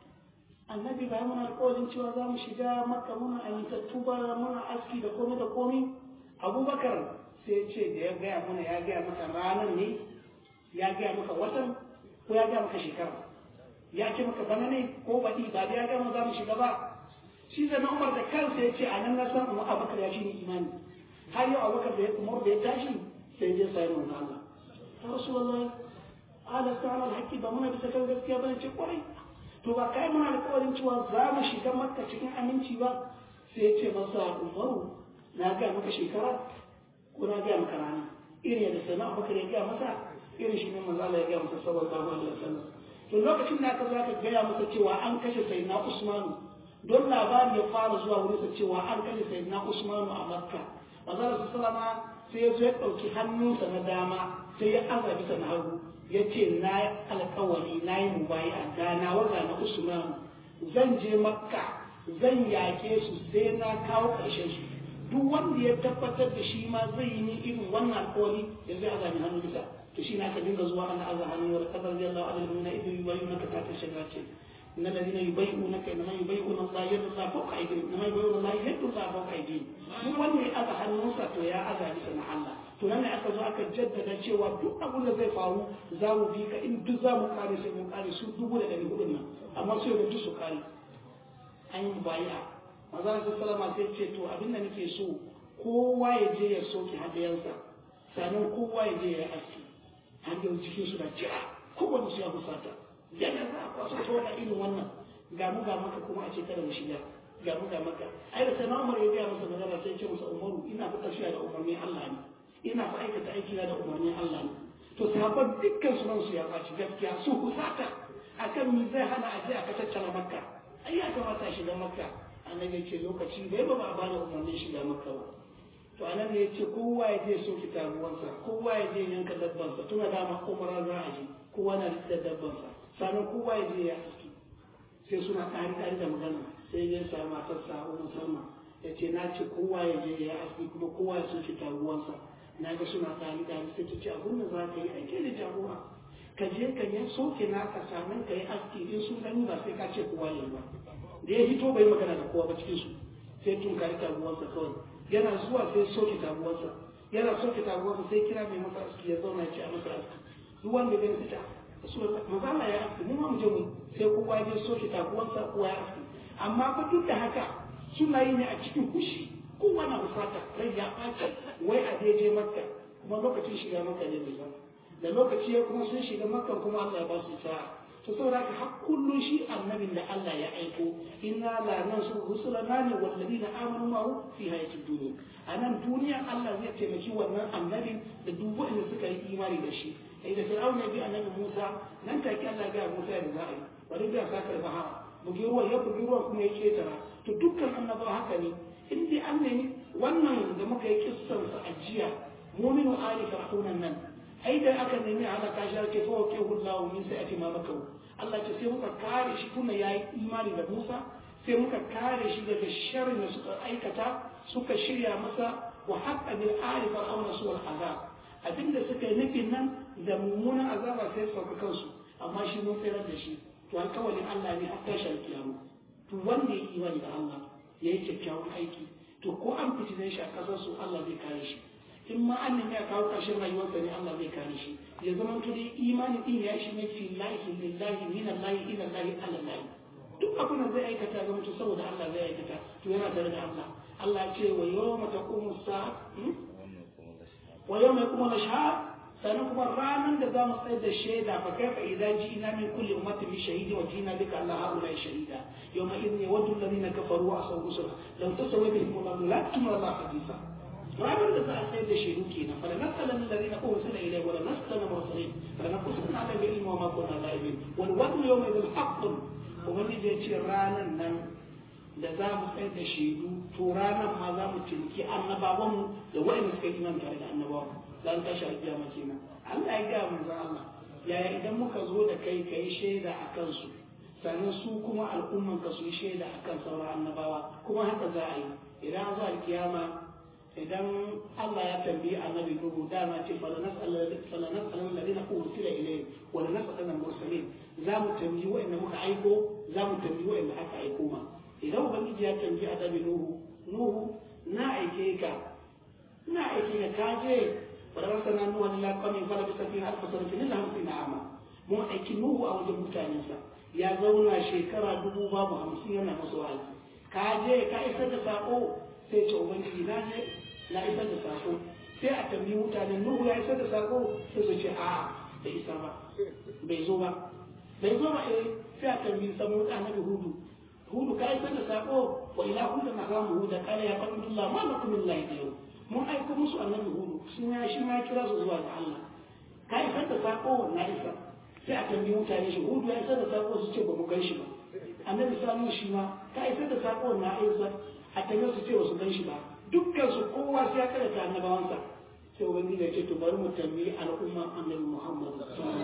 [SPEAKER 2] annabi ba muna alƙawarin cewa za mu shiga maka muna amintattu ba muna aski da komai da komai Abubakar sai ya ce da ya gaya mana ya gaya maka ranar ne ya gaya maka watan ko ya gaya maka shekara ya ce maka bana ne ko baɗi ba da ya gama za mu shiga ba shi da na Umar da kansa ya ce a nan na san Umar Abubakar ya shi ne imani har yau Abubakar da ya Umar da ya tashi sai ya sai mun Allah ta Rasulullahi ala ta'ala alhaqi ba muna bisa kan gaskiya bane ce kwarai to ba kai muna alƙawarin cewa za mu shiga Makka cikin aminci ba sai ya ce masa Umaru na ga maka shekara ko na ga maka rana irin da sai na Abubakar ya ga masa irin shi ne manzo Allah ya ga masa sallallahu alaihi wasallam to lokacin da aka zo aka gaya masa cewa an kashe sayyidina Usmanu don labari ya fara zuwa wurin sa cewa an kashe sayyidina Usmanu a Makka manzo Allah sallama sai ya zo ya dauki hannunsa na dama sai ya aza bisa na hagu ya ce na yi alkawari na yi mubaya da na waga na Usmanu zan je Makka zan yake su sai na kawo ƙarshen su duk wanda ya tabbatar da shi ma zai yi ni irin wannan alkawari ya zai aza ni hannu bisa to shi na ka dinga zuwa ana aza hannu wa qadar radiyallahu anhu min ibn yubayyunaka ta ta shiga ce inna alladhina yubayyunaka inma yubayyuna Allah yadu Allah fawqa aydihim inma yubayyuna Allah yadu Allah fawqa aydihim duk wanda ya aza hannunsa to ya aza bisa na Allah to nan ne aka zo aka jaddada cewa duk abin da zai faru za mu bi ka in duk za mu kare sai mun kare su dubu da ɗari hudun nan amma sai da duk su kare an yi baya maza su salama sai ce to abin da nake so kowa ya je ya soke hadayansa sannan kowa ya je ya aski hanyar cikin su da jira kowane su ya fusata yana za a kwaso ta wani irin wannan ga mu ga maka kuma a ce kada mu shiga ga mu ga maka ai da sanar umar ya gaya masa magana sai ce masa umaru ina fa tafiya da umarnin Allah ne ina fa aikata aiki da umarnin Allah ne to sahabban dukkan su nan su ya faci gaskiya su fusata akan mi zai hana a je aka tattara makka ai ya kamata a shiga makka annabi ya ce lokaci bai ba ba a bada umarnin shiga makka ba to anan ne yace kowa ya je soki taruwansa kowa ya je yanka dabbansa tuna da ma umara za a je kowa na da dabbansa sannan kowa ya je ya aski sai suna tare tare da magana sai ya sa matarsa Ummu Salma yace na ce kowa ya je ya aski kuma kowa ya soki taruwansa na ga suna tare tare sai ta ce abun da za ka yi aike da jagora ka je ka yi soke naka sannan ka yi aski in sun gani ba sai ka ce kowa ya yi ba da ya hito bai magana da kowa ba cikin su sai tun kari taruwansa kawai yana zuwa sai soke tabuwarsa yana soke tabuwarsa sai kira mai masa aski ya zauna ya ce a masa aski duk wanda ya gani ta maza Allah ya aski mu ma mu je mu sai kowa ya je soke tabuwarsa kowa ya aski amma fa duk da haka suna yi ne a cikin kushi kowa na bukata rai ya ɓaci wai a je makka kuma lokacin shiga makka ne bai ba da lokaci ya kuma sun shiga makka kuma Allah ya ba su sa'a to saboda haka har kullun shi annabin da Allah ya aiko inna la nansuru rusulana ne walladina amanu ma'u fi hayatid dunya anan duniya Allah zai taimaki wannan annabin da duk wanda suka yi imani da shi sai da Fir'aun ya bi annabi Musa nan take Allah ya ga Musa da za a yi bari da sakar bahara bugi ruwa ya bugi ruwa kuma ya ketara to dukkan annabawa haka ne in dai an nemi wannan da muka yi kissan sa ajiya mu'minu ali fir'aunan nan ai da aka nemi halaka shi ake fa wake hullahu min sa'ati ma makaru Allah ce sai muka kare shi kuma yayi imani da Musa sai muka kare shi daga sharrin da suka aikata suka shirya masa wa haqqa bil ali fir'auna suwal azab abinda suka yi nufin nan da mummunan azaba sai sauka kansu amma shi mun tsayar da shi to alƙawarin Allah ne har tashar kiyama to wanda ya imani da Allah ya yi kyakkyawan aiki to ko an fitine shi a ƙasar su Allah zai kare shi in ma an nemi a kawo ƙarshen rayuwarsa ne Allah zai kare shi ya zama to dai imani din ya shi ne fillahi lillahi minallahi ilallahi alallahi duk abin da zai aikata ga mutum saboda Allah zai aikata to yana tare da Allah Allah ce wa yawma taqumu as-sa'a wa yawma yaqumu al-ashhad sannan kuma ranar da za mu tsayar da shaida fa kaifa idza ji'na min kulli ummatin bi shahidin wa ji'na bika alla haula shahida yawma idhin yawaddu alladhina kafaru wa asaw rusula law tasawwa bihim al-amru la tumra Allah hadisa ranar da za a tsayar da shaidu kenan fa lanasala alladhina ursila ilayhi wa lanasala mursalin fa lanaqusna ala ilmi wa ma kunna la'ibin wal wadu yawma idhin haqqun ubangiji ya ce ranar nan da za mu tsayar da shaidu to ranar ma za mu tilki annabawanmu da wa'anda suka yi iman tare da annabawan dan tashi alƙiyama kenan Allah ya gaya manzon Allah yaya idan muka zo da kai kai shaida a kansu sannan su kuma al'umman ka su yi shaida a kan sauran annabawa kuma haka za a yi idan an zo alƙiyama idan Allah ya tambayi annabi Nuhu dama ce falanas'alan alladhina ursila ilayhim wa lanas'alan mursalin za mu tambayi wa'anda muka aiko za mu tambayi wa'anda aka aiko ma idan ubangiji ya tambayi annabi Nuhu Nuhu na aike ka na aike ka kaje ورسلنا نوحا الى قومه فلبث فيهم الف سنه الا خمسين عاما mun aiki Nuhu a wajen mutanensa ya zauna shekara dubu babu hamsin yana masu wa'azi ka je ka isar da sako sai ce ubangiji na je na isar da sako sai a tambayi mutanen Nuhu ya isar da sako sai su ce a bai isa ba bai zo ba bai zo ba eh sai a tambayi samu annabi Hudu Hudu ka isar da sako wa ila hudu na kamu huda kala ya qadullah ma lakum min ilahi mun aiko musu annabi Hudu sun ya shi ma kira su zuwa ga Allah ka isar da sako na isa sai a tambayi mutane shi Hudu ya isar da sako su ce ba mu gan shi ba annabi Salihu shi ma ka isar da sako na isa a tambaye su ce ba su gan shi ba dukkan su kowa sai ya karanta annabawansa sai ubangiji ya ce to bari mu tambayi al'umma annabi Muhammad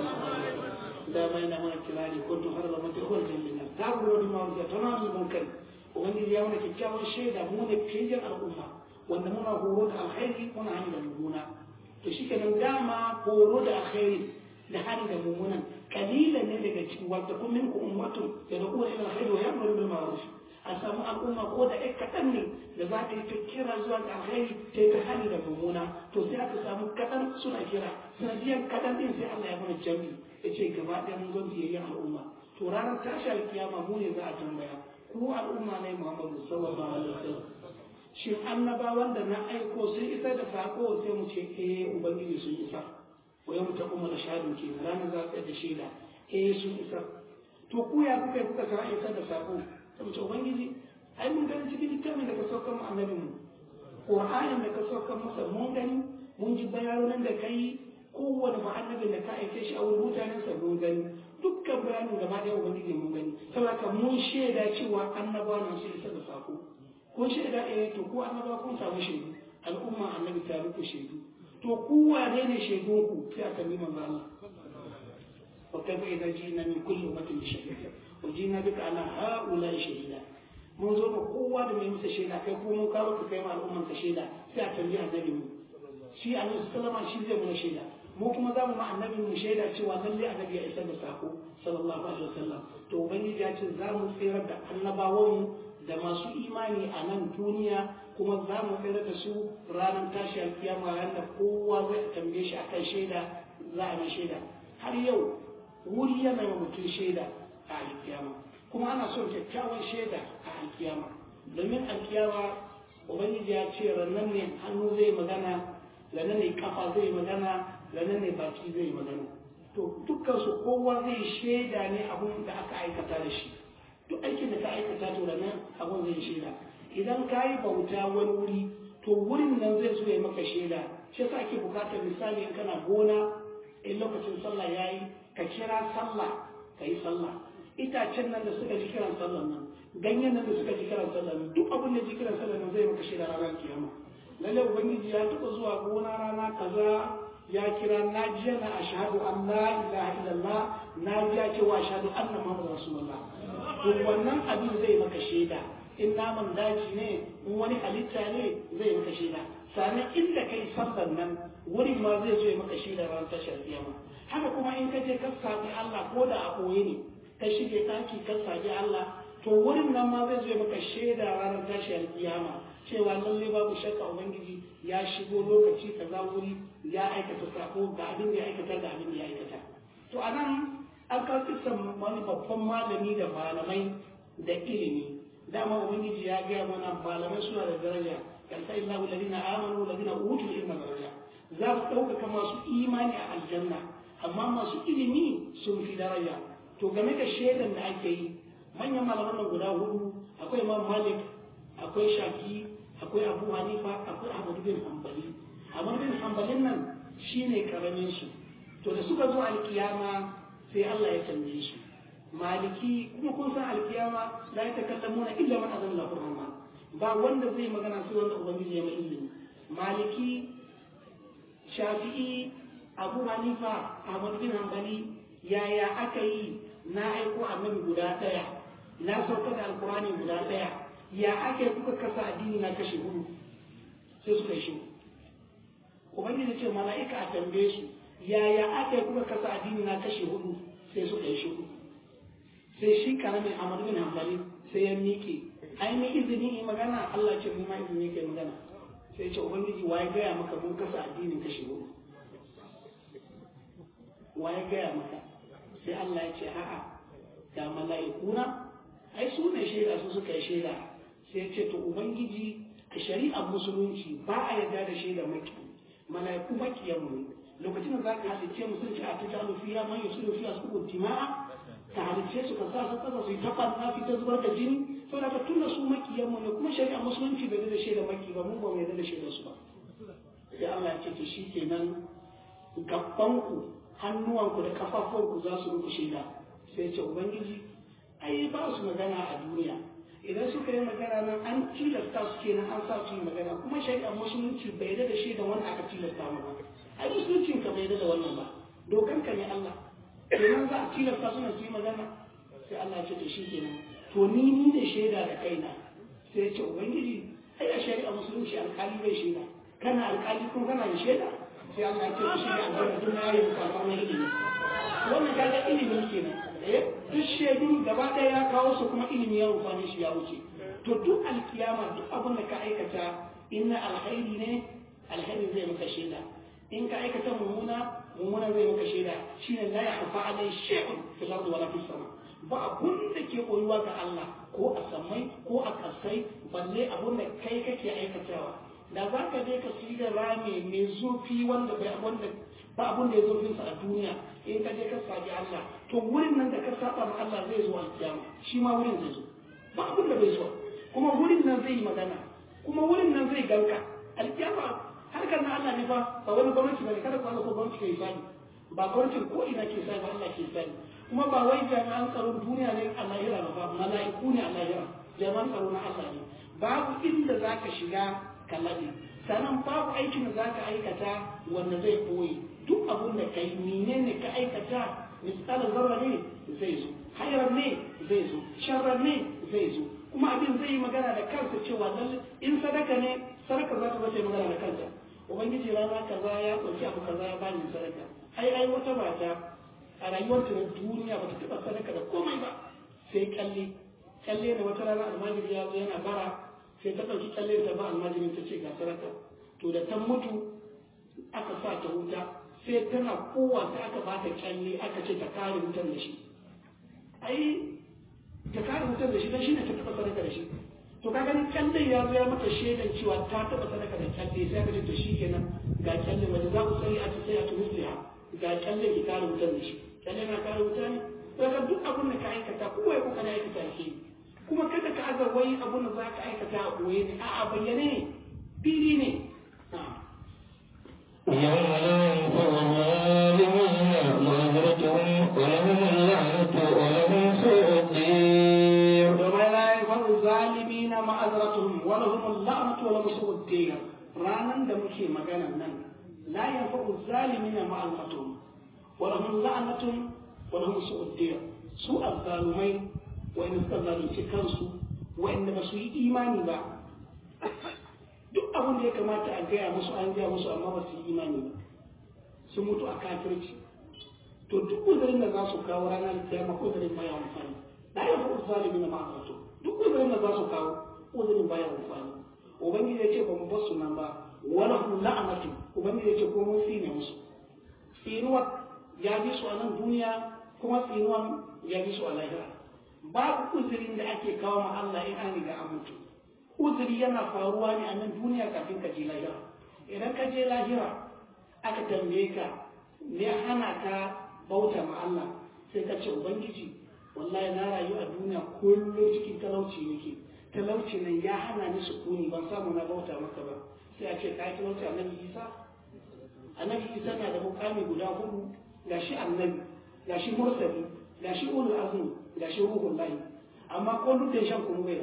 [SPEAKER 2] da mai na mana kirari kuntum harba mata uwar jannah ta gudu da mawuya tana da munkar ubangiji ya mana kyakkyawan shaida mu ne fiye al'umma wanda muna horo da alkhairi muna hani da mummuna to shi kenan dama horo da alkhairi da hani da mummunan kalilan ne daga cikin wanda kun min ku ummatu da da kuwa ila alkhairi wa ya'muru bil ma'ruf a samu al'umma ko da ɗan kaɗan ne da za ta yi ta kira zuwa ga alkhairi ta yi ta hani da mummuna to sai aka samu kaɗan suna kira sanadiyar kaɗan ɗin sai Allah ya mana jami ya ce gaba ɗaya mun zo biyayyen al'umma to ranar tashi alkiyama mu ne za a tambaya ko al'umma ne Muhammadu sallallahu alaihi wasallam shin annabawan da na aiko sun isa da sako sai mu ce eh ubangiji sun isa ko yau ta kuma da shahadin ke ranar za ta da shaida eh sun isa to ku ya kuka kuka san isa da sako sai mu ce ubangiji ai mun gani cikin littafin da ka saukar mu annabin mu qur'anin da ka saukar masa mun gani mun ji bayanan da kai kowane annabin da ka aike shi a wurin mutanen sa mun gani dukkan bayanin gaba ɗaya ubangiji mun gani saboda mun shaida cewa annabawan sun isa da sako kun shaida eh to ko annaba kun samu shaidu al'umma annabi ta rufe shaidu to ku wane ne shaidun ku sai aka yi manzo Allah wa kaifa idza jina min kulli ummatin shahida wa jina bika ala haula shahida mun zo ga kowa da mai musa shaida kai ko mun kawo ka kai ma al'umman ka shaida sai aka yi annabi mu shi annabi sallama shi zai mu shaida mu kuma za mu ma annabi mu shaida cewa lalle annabi ya isar da sako sallallahu alaihi wasallam to ubangiji ya ce za mu tsira da annabawan da masu imani a nan duniya kuma za mu tsira da su ranar tashi alkiyama yadda kowa zai tambaye shi akan shaida za a mai shaida har yau wuri yana yi mutum shaida a alkiyama kuma ana son kyakkyawan shaida a alkiyama domin alkiyama ubangiji ya ce rannan ne hannu zai magana rannan ne kafa zai magana rannan ne baki zai magana to dukkan su kowa zai shaida ne abun da aka aikata da shi duk aikin da ka aikata to nan abun zai shaida idan ka yi bauta wani wuri to wurin nan zai zo ya maka shaida shi yasa ake bukatar misali in kana gona in lokacin sallah yayi ka kira sallah ka yi sallah itacen nan da suka ji kiran sallah nan ganyen nan da suka ji kiran sallah nan duk abin da ji kiran sallah nan zai maka shaida ranar kiyama lalle ubangiji ya taɓa zuwa gona rana kaza ya kira najiya na ashhadu an la ilaha illallah najiya cewa ashhadu anna muhammadar rasulullah to wannan abin zai maka shaida in naman daji ne in wani halitta ne zai maka shaida sannan inda kai sallan nan wurin ma zai zo maka shi da ran tashar kiyama. Haka kuma in ka je ka sabi Allah ko da a ɓoye ne ka shige ɗaki ka sabi Allah to wurin nan ma zai zo maka shaida ranar tashar kiyama cewa lalle babu shakka ubangiji ya shigo lokaci kaza wuri ya aikata sako ga abin da ya aikata ga abin da ya aikata. To anan an kawo kisan wani babban malami da malamai da ilimi. Dama ubangiji ya gaya mana malamai suna da daraja yarfa illahu ladina amanu ladina utul ilma daraja. Za su ɗaukaka masu imani a aljanna amma masu ilimi sun fi daraja. To game da shaidan da ake yi manyan malaman nan guda hudu akwai Imam Malik, akwai Shafi, akwai Abu Hanifa, akwai Ahmad bin Hanbali. Ahmad bin Hanbalin nan shine karamin su. To da suka zo alkiyama sai Allah ya tambaye su. Maliki kuma kun san alkiyama la ya takallamuna illa man azalla rahman. Ba wanda zai magana sai wanda ubangiji ya mai izini. Maliki, Shafi'i, Abu Hanifa, Ahmad bin Hanbali yaya aka yi na aiko annabi guda daya na sauka da alkurani guda daya ya aka yi kuka kasa addini na kashe hudu sai suka yi shi. Ubangiji ce mala'ika a tambaye su yaya aka yi kuka kasa addini na kashe hudu sai suka yi shi. Sai shi karamin Ahmad bin Hanbali sai ya miƙe ai mai izini yi magana Allah ce mu ma izini kai magana sai ce ubangiji waye gaya maka mun kasa addinin kashe hudu waye gaya maka sai Allah ya ce a'a da mala'ikuna ai su ne shaida su suka yi shaida sai ya ce to ubangiji a shari'ar musulunci ba a yarda da shaida maki mala'iku makiyan mu lokacin da zaka halice mu sun ce a tajalu fiya man yusiru fiya su dima'a ta halice su ka sa su kasa su yi tabbata na fita zubar da jini to da tun da su makiyan mu ne kuma shari'ar musulunci bai da shaida maki ba mu ba mai da shaida su ba sai Allah ya ce to shikenan gabbanku hannuwanku da kafafunku za su muku shaida sai ce ubangiji ai ba su magana a duniya idan suka yi magana nan an tilasta su kenan an sa su yi magana kuma shari'ar musulunci bai da shaida wanda aka tilasta mu ba ai musuluncin ka bai da wannan ba dokan ka ne Allah kenan za a tilasta su su yi magana sai Allah ya ce to shi kenan to ni ni ne shaida da kaina sai ya ce ubangiji ai a shari'ar musulunci alkali bai shaida kana alkali kuma kana da shaida sai Allah ya ce shi ne aljanna duk na yi musamman na ilimi wannan kaga ilimin kenan eh duk shaidu gaba ɗaya ya kawo su kuma ilimi ya rufane shi ya wuce to duk alkiyama duk abin da ka aikata inna alkhairi ne alkhairi zai maka shaida in ka aikata mummuna mummuna zai maka shaida shine la yakhfa alai shay'un fil ardi wala fis sama ba abun da ke koyuwa ga Allah ko a samai ko a kasai balle abun da kai kake aikatawa da za ka je ka siga rami mai zurfi wanda wanda ba abun da ya zurfin sa a duniya in ka je ka sabi Allah to wurin nan da ka saba ma Allah zai zo alkiyama shi ma wurin zai zo ba abun da bai zo kuma wurin nan zai yi magana kuma wurin nan zai ganka alkiyama harkar na Allah ne fa ba wani gwamnati bane kada ku ko gwamnati ke sani ba gwamnatin ko ina ke sani ba Allah ke sani kuma ba wai jami'an tsaron duniya ne a lahira ba mala'iku ne a lahira jami'an tsaro na Allah ne babu inda zaka shiga kallabi sannan babu aikin da zaka aikata wanda zai koyi duk abun da kai menene ka aikata misalan zarra ne zai zo hayran ne zai zo sharran ne zai zo kuma abin zai yi magana da kansa cewa lalle in sadaka ne sadaka za ta bace magana da kansa ubangiji rana kaza ya dauki abu kaza ya bani sadaka ai ai wata mata a rayuwarta na duniya bata taba sadaka da komai ba sai kalle kalle da wata rana almajiri ya zo yana bara sai ta ɗauki kyalle ta ba almajirin ta ce ga saraka to da ta mutu aka sa ta wuta sai tana kowa sai aka ba ta kyalle aka ce ta kare wutar da shi ai ta kare wutar da shi dan shine ta taɓa sadaka da shi to ka gani kyalle ya zo ya mata shaidan cewa ta taɓa sadaka da kyalle sai aka ce to shi kenan ga kyalle mace za ku sani a ta sai a tunisliha ga kyalle ki kare wutar da shi kyalle na kare wuta ne daga duk abin da ka aikata kowa ya kuka na aikata ke kuma kada ka aza wai abun da za ka aikata a ɓoye ne a bayyane ne fili ne
[SPEAKER 1] يوم لا ينفع الظالمين معذرتهم ولهم اللعنة ولهم سوء الدير
[SPEAKER 2] يوم لا ينفع الظالمين معذرتهم ولهم اللعنة ولهم سوء الدير ranan da muke magana nan la yanfa'u zalimina ma'almatun wa lahum la'natun wa lahum su'ud dir su azzalumai wa'inda suka zalunci kansu wa'inda ba su yi imani ba duk abin da ya kamata a gaya musu an gaya musu amma ba su yi imani ba sun mutu a kafirci to duk uzurin da za su kawo ranar kiyama uzurin baya amfani da ya fi zalimi na ma'azato duk uzurin da za su kawo uzurin baya amfani ubangiji ya ce ba mu bar su nan ba wala hum la'anatu ubangiji ya ce ko mun tsine musu tsinuwa ya bi su a nan duniya kuma tsinuwan ya bi su a lahira babu uzurin da ake kawo ma Allah in an riga an mutu uzuri yana faruwa ne a nan duniya kafin ka je lahira idan ka je lahira aka tambaye ka me hana ka bauta ma Allah sai ka ce ubangiji wallahi na rayu a duniya kullum cikin talauci nake talauci nan ya hana ni sukuni ban samu na bauta maka ba sai a ce ka yi talauci annabi Isa annabi Isa na da mukami guda hudu gashi annabi gashi mursali gashi ulul azmi gashi ruhul lahi amma ko duk da shan kunu bai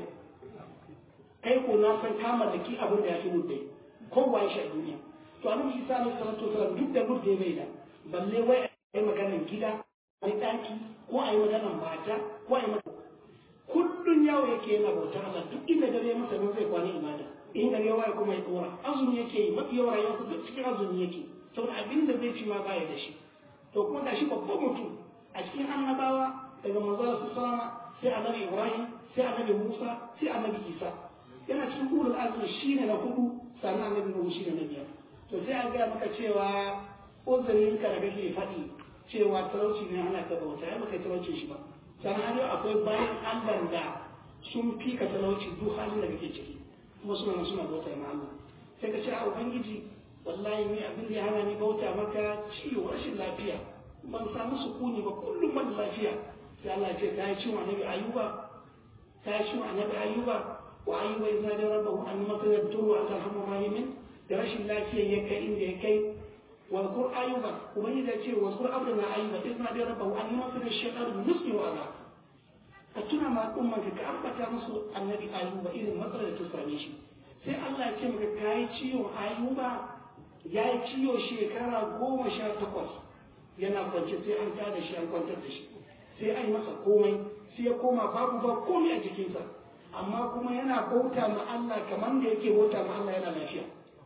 [SPEAKER 2] kai ko na san ka mallaki abin da ya fi muddai ko waye shi a duniya to annabi Isa alaihi salatu wasallam duk da muddai bai da balle wai ai maganar gida ai daki ko ai maganar mata ko ai maganar kullun yawo yake yana bauta Allah duk inda dare masa nan zai kwana ibada in gare yawa kuma ya dora azumi yake yi mafi yawa rayuwarsa duk cikin azumi yake saboda abin da zai ci ma baya da shi to kuma gashi babban mutum a cikin annabawa daga manzon su sama sai annabi Ibrahim sai annabi Musa sai annabi Isa yana cikin ulul azmi shine na hudu sannan annabi Nuhu shine na biyar to sai an ga maka cewa uzurin ka da kake faɗi cewa talauci ne ana ka bauta ai baka talauci shi ba sannan yau akwai bayan Allah da sun fi ka talauci duk halin da kake ciki kuma suna suna bauta ma Allah sai ka ce a ubangiji wallahi ni abin da ya hana ni bauta maka ciwo rashin lafiya ban samu sukuni ba kullum ban lafiya sai Allah ya ce ta yi ciwon annabi Ayuba ta yi ciwon annabi Ayuba wa ayyuba idza da rabbahu an masala duru an tarhamu rahimin da rashin lafiya ya kai inda ya kai wa qur ayyuba ubangiji ya ce wa qur abdana ayyuba idza da rabbahu an masala shaytan musli wa ala ka tuna ma umman ka ambata musu annabi Ayuba irin matsalar da ta same shi sai Allah ya ce maka kai ciwon Ayuba ya yi ciwo shekara goma sha takwas yana kwance sai an tada shi an kwantar da shi sai an yi masa komai sai ya koma babu ba komai a jikinsa amma kuma yana bauta ma Allah kamar da yake bauta ma Allah yana lafiya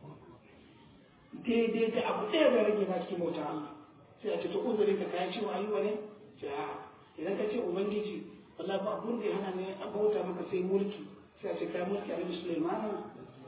[SPEAKER 2] daidai da abu ɗaya da rage ma cikin bauta Allah sai a ce to uzurin ka kayan ciwo Ayuba ne sai a idan ka ce ubangiji wallahi ba abun da ya hana ne a bauta maka sai mulki sai a ce kai mulki a Sulaiman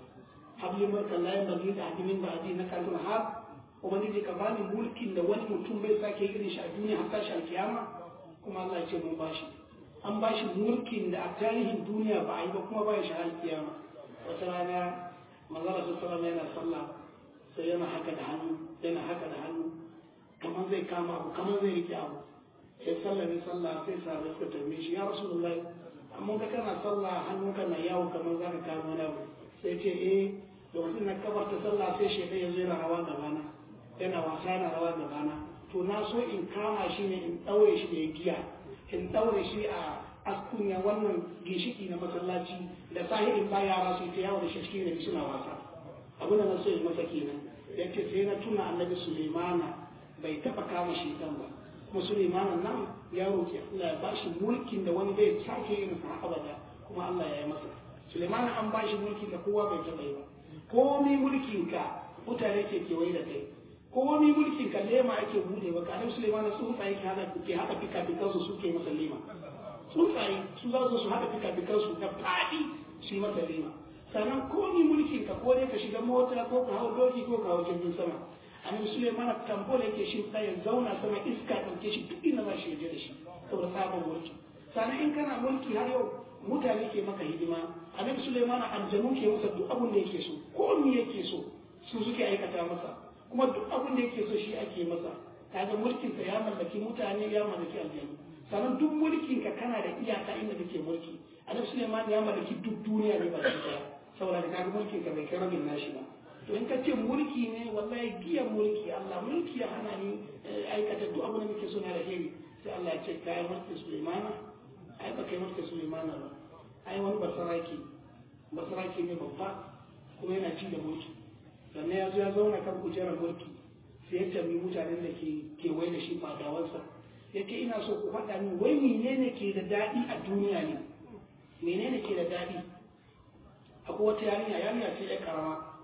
[SPEAKER 2] habli mulka la yanbaghi li ahadin min ba'di innaka antal wahhab ubangiji ka bani mulkin da wani mutum bai sake irin shi a duniya har tashi alkiyama kuma Allah ya ce mun bashi an bashi mulkin da a tarihin duniya ba a yi ba kuma ba shi alkiyama wata rana manzara su salama yana sallah sai yana haka da hannu yana haka da hannu kamar zai kama abu kamar zai rike abu sai sallah ne sallah sai sahabbai suka tambaye shi ya rasulullahi amma ka kana sallah hannunka na yawo kamar zaka kama wani abu sai ce eh lokacin na kabarta sallah sai shaidan ya zo yana rawa gabana yana wasa yana rawa gabana to na so in kama shi ne in ɗaure shi da giya in ɗaure shi a askunya wannan ginshiki na masallaci da sahihin ba yara su ta yawo da shi cikin da suna wasa abin da na so in masa kenan ya ce sai na tuna annabi Sulaimana bai taɓa kama shi ba kuma Sulaimana nan ya roƙi Allah ya bashi mulkin da wani bai sake irin sa abada kuma Allah ya yi masa Sulaimana an bashi mulkin da kowa bai taɓa yi ba komi mulkin ka mutane ke kewaye da kai komi mulkin ka lema ake bude ba kanin Sulaimana tsuntsaye ke hada ke hada fika fikansu suke masa lema tsuntsaye su za su hada fika fikansu da fadi su yi masa lema sannan komi mulkin ka ko dai ka shiga mota ko ka hau doki ko ka hau jirgin sama annabi Sulaimana tambola yake shi ya zauna sama iska ɗauke shi duk inda za shi je da shi saboda sabon mulki sannan in kana mulki har yau mutane ke maka hidima annabi Sulaimana aljanu ke masa duk abin da yake so ko me yake so su suke aikata masa kuma duk abin da yake so shi ake masa kaga mulkin sa ya mallaki mutane ya mallaki aljanu sannan duk mulkin ka kana da iyaka inda kake mulki annabi Sulaiman ya mallaki duk duniya ne ba shi daya saboda kaga mulkin ka bai kai rabin nashi ba to in ka ce mulki ne wallahi giyan mulki Allah mulki ya hana ni aikata duk abin da nake so na alheri sai Allah ya ce kai mulkin Sulaiman ai ba kai mulkin Sulaiman ba ai wani basaraki basaraki ne babba kuma yana ci da mulki sannan ya zo ya zauna kan kujerar mulki sai ya tambayi mutanen da ke kewaye da shi fadawansa ya ce ina so ku faɗa min wai menene ke da daɗi a duniya ne menene ke da daɗi akwai wata yarinya yarinya ce ya karama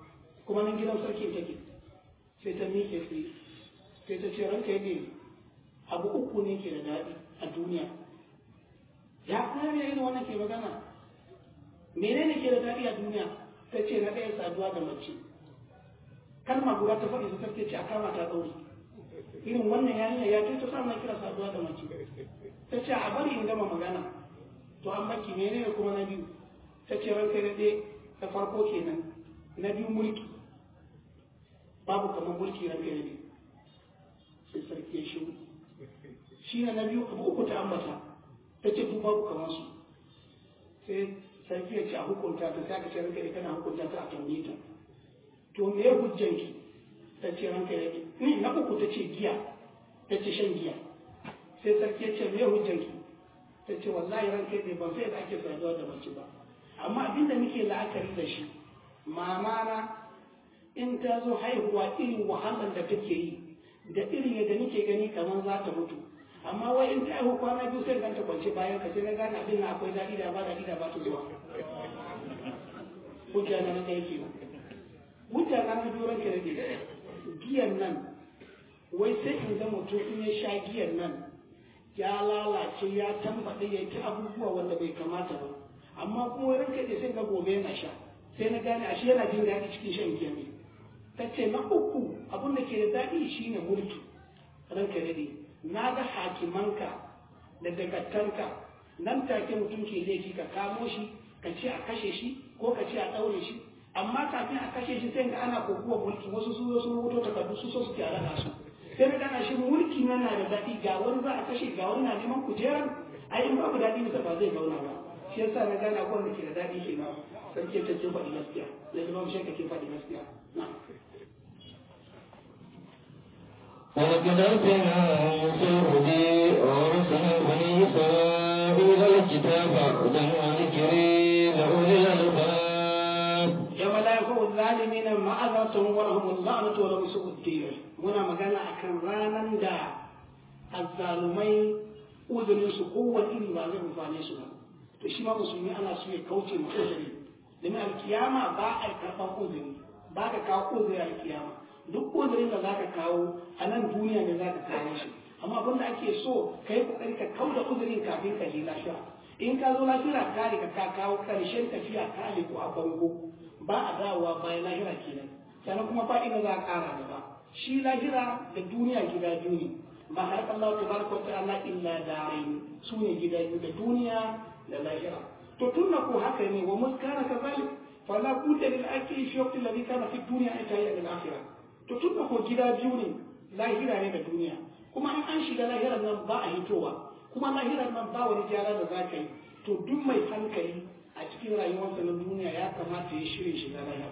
[SPEAKER 2] kuma nan gidan sarkin take. Sai ta miƙe tsaye sai ta ce ranka ne abu uku ne ke da daɗi a duniya. Ya kuma ne irin wannan ke magana, menene ke da daɗi a duniya? Ta ce na ɗaya saduwa da mace. Kalma guda ta faɗi ta sarki ce a kama ta ɗauri. Irin wannan yarinya ya ce ta samu na kira saduwa da mace. Ta ce a bari in gama magana. To an baki menene kuma na biyu? Ta ce ranka da ɗaya ta farko kenan. Na biyu mulki. Babu kamar mulki ranka da ɗaya. Sai sarki ya shiru. Shi ne na biyu abu uku ta ambata. Ta ce duk babu kamar su. Sai sarki ya ce a hukunta ta sai ka ce ranka da kana hukunta ta a tambaye ta. To me ya hujjanki? Ta ce ranka da ni na uku ta ce giya. Ta ce shan giya. Sai sarki ya ce me ya hujjanki? Ta ce wallahi ranka da ban sai da ake saduwa da mace ba. Amma abinda muke la'akari da shi, mama na in ta zo haihuwa irin wahalar da take yi da irin yadda nake gani kamar za ta mutu. Amma wai in ta haihu kwana biyu sai ganta kwance bayan ka sai na gane abin na akwai daɗi da ba daɗi da ba ta zuwa. Hujja na ɗaya ke nan. Hujja na na biyu ranka da ke giyan nan wai sai in ga mutum in ya sha giyan nan ya lalace ya tambaɗe ya ci abubuwa wanda bai kamata ba. Amma kuma wai ranka da sai ga gobe yana sha sai na gane ashe yana jin daɗi cikin shan giya ne. Ta ce na uku abin da ke da daɗi shine mulki ranka da na ga hakimanka da dagatanka nan take mutum ke laifi ka kamo shi ka ce a kashe shi ko ka ce a ɗaure shi, amma kafin a kashe shi sai ga ana kokuwa mulki wasu su zo sun rubuto takardu su so su kyara da su sai na gana shi mulki nan na da daɗi ga wani za a kashe ga wani na neman kujeran ai in babu daɗi bisa ba zai zauna ba. Shi yasa na gana wanda ke da daɗi ke ba sarki ta ce faɗi gaskiya da zama shi kake faɗi gaskiya na.
[SPEAKER 1] ولقد آتينا موسى الهدى وأورثنا بني إسرائيل الكتاب هدى وذكر لأولي الألباب.
[SPEAKER 2] يوم لا يكون الظالمين معذرة ولهم اللعنة ولهم سوء الدين. muna magana akan ranar da azzalumai uzurin su kowane iri ba zai amfane su ba. To shi ma musulmi ana so ya kauce ma uzuri. Domin alkiyama ba a karɓar uzuri, ba ka kawo uzuri alkiyama. Duk uzurin da za ka kawo a nan duniya ne za ka kawo shi. Amma abin da ake so ka yi kokari ka kau da uzurin kafin ka je lafiya. In ka zo lafiya ka riga ka kawo ƙarshen tafiya ka ko a bango ba a dawowa bayan lahira kenan. Sannan kuma ba ina za a ƙara gaba. Shi lahira da duniya gida biyu ne. Ma har Allah tabaraka wa ta'ala illa darain su ne gida biyu da duniya da lahira. To tunna ko haka ne wa muskana kazalik fala budda lil akli fi waqti alladhi kana fi dunya an tahiyya lil akhirah. To tunna ko gida biyu ne lahira ne da duniya. Kuma in an shiga lahirar nan ba a hitowa. Kuma lahirar nan ba wani gyara da za ka yi. To duk mai hankali a cikin rayuwarsa na duniya ya kamata ya shirya shiga lahira.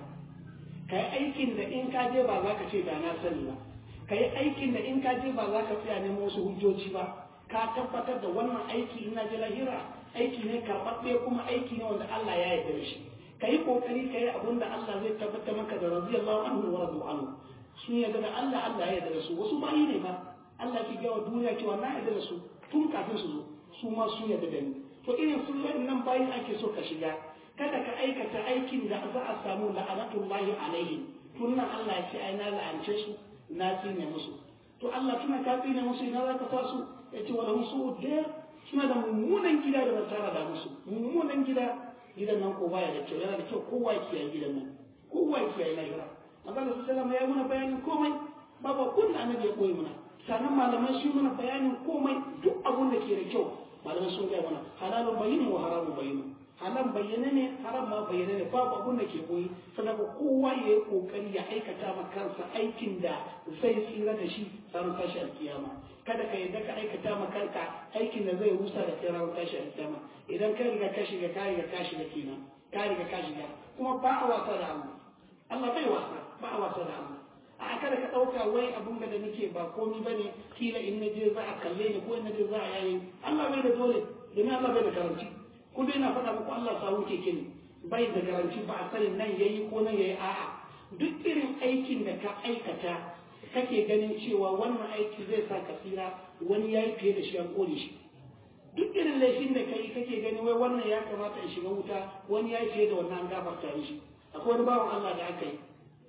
[SPEAKER 2] Ka yi aikin da in ka je ba za ka ce da na sani ba. Ka yi aikin da in ka je ba za ka tsaya neman wasu hujjoji ba. Ka tabbatar da wannan aiki ina je lahira aiki ne karɓaɓɓe kuma aiki ne wanda Allah ya yarda da shi. Ka yi ƙoƙari ka yi abin da Allah zai tabbatar maka da radiyallahu anhu wa radu anhu. Sun yarda da Allah Allah ya yarda da su wasu bayi ne ba. Allah ke gawa duniya cewa na yarda da su tun kafin su zo su ma sun yarda da ni. To irin sun nan bayin ake so ka shiga. Kada ka aikata aikin da za a samu la'anatullahi alaihim. Tun nan Allah ya ce ai na la'ance su na tsine musu. To Allah tuna ka tsine musu ina za ka sa su ya ce wala musu da suna da mummunan gida da ba tara da musu. Mummunan gida gidan nan ko baya da kyau yana da kyau kowa ya kiyaye gidan nan. Kowa ya kiyaye lahira. Magana su sallama ya muna bayanin komai babu kun annabi ya koyi muna. Sannan malamai sun muna bayanin komai duk abun da ke da kyau malamai sun gaya mana halalun bayyana wa haramun bayyana. Halal bayyana ne haram ma bayyana ne babu abun da ke koyi sannan kowa ya yi kokari ya aikata ma kansa aikin da zai tsira da shi ranar tashi alkiyama. Kada ka yadda ka aikata ma kanka aikin da zai rusa da kai ranar tashi alkiyama. Idan ka riga ka shiga ka riga ka shiga kenan ka riga ka shiga kuma ba a wasa da Allah. Allah bai wasa ba a wasa da Allah. A kada ka ɗauka wai abun da nake ba komi ba ne kila in na je za a kalle ni ko in na je za a yayi Allah bai da dole domin Allah bai da garanti ko dai na faɗa muku Allah sawu keke ne bai da garanti ba a sanin nan yayi ko nan yayi a'a duk irin aikin da ka aikata kake ganin cewa wannan aiki zai sa ka tsira wani yayi fiye da shi an kore shi duk irin laifin da kai kake gani wai wannan ya kamata in shiga wuta wani yayi fiye da wannan an gafarta shi akwai wani bawan Allah da aka yi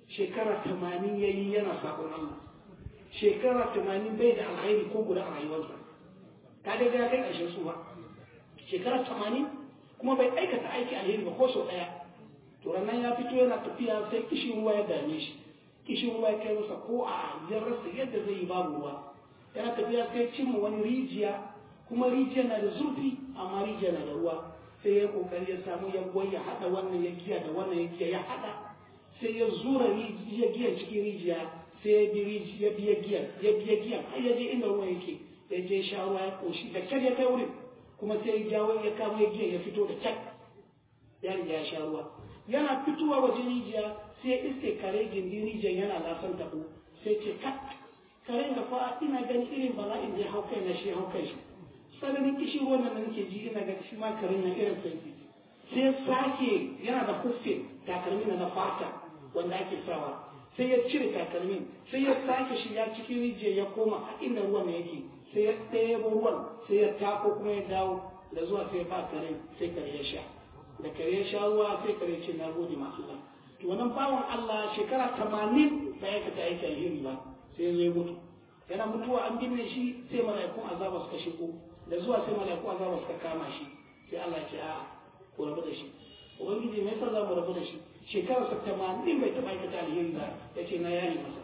[SPEAKER 2] shekara tamanin ya yi yana sabon Allah shekara tamanin bai da alkhairi ko guda a rayuwarsa ka dai ga kai ƙarshen su ba shekara tamanin kuma bai aikata aiki alheri ba ko sau ɗaya to ranar ya fito yana tafiya sai kishin ruwa ya dame shi kishin ruwa ya kai masa ko a ya rasa yadda zai yi babu ruwa yana tafiya sai cimma wani rijiya kuma rijiya na da zurfi amma rijiya na da ruwa sai ya kokari ya samu yangon ya haɗa wannan ya giya da wannan ya giya ya haɗa sai ya zura rijiya giyan cikin rijiya sai ya bi rijiya ya biya giyan ya biya giyan har ya je inda ruwan yake ya je sha ruwa ya koshi da kyar ya kai wurin kuma sai ya jawo ya kamo ya giyan ya fito da kyar ya riga ya sha ruwa yana fitowa wajen rijiya sai ya iske kare gindin rijiyar yana lasan tabo sai ce kat karen da fa ina ganin irin bala'in da ya hau kai na shi hau kai shi tsananin kishi wannan da nake ji ina ganin shi ma karen na irin sai sai ya sake yana da kufe takalmin na fata wanda ake sawa sai ya cire takalmin sai ya sake shiga cikin rijiyar ya koma a inda ruwan yake sai ya ɗebo ruwan sai ya tako kuma ya dawo da zuwa sai ya ba karen sai kare ya sha da kare ya sha ruwa sai kare ce na gode ma Allah to wannan bawan Allah shekara tamanin da ya kata aiki alheri ba sai zai mutu yana mutuwa an binne shi sai mala'ikun azaba suka shigo da zuwa sai mala'ikun azaba suka kama shi sai Allah ya ce a ku rabu da shi ubangiji me yasa za mu rabu da shi shekara sa tamanin bai taɓa aikata alheri ba ya ce na yayi masa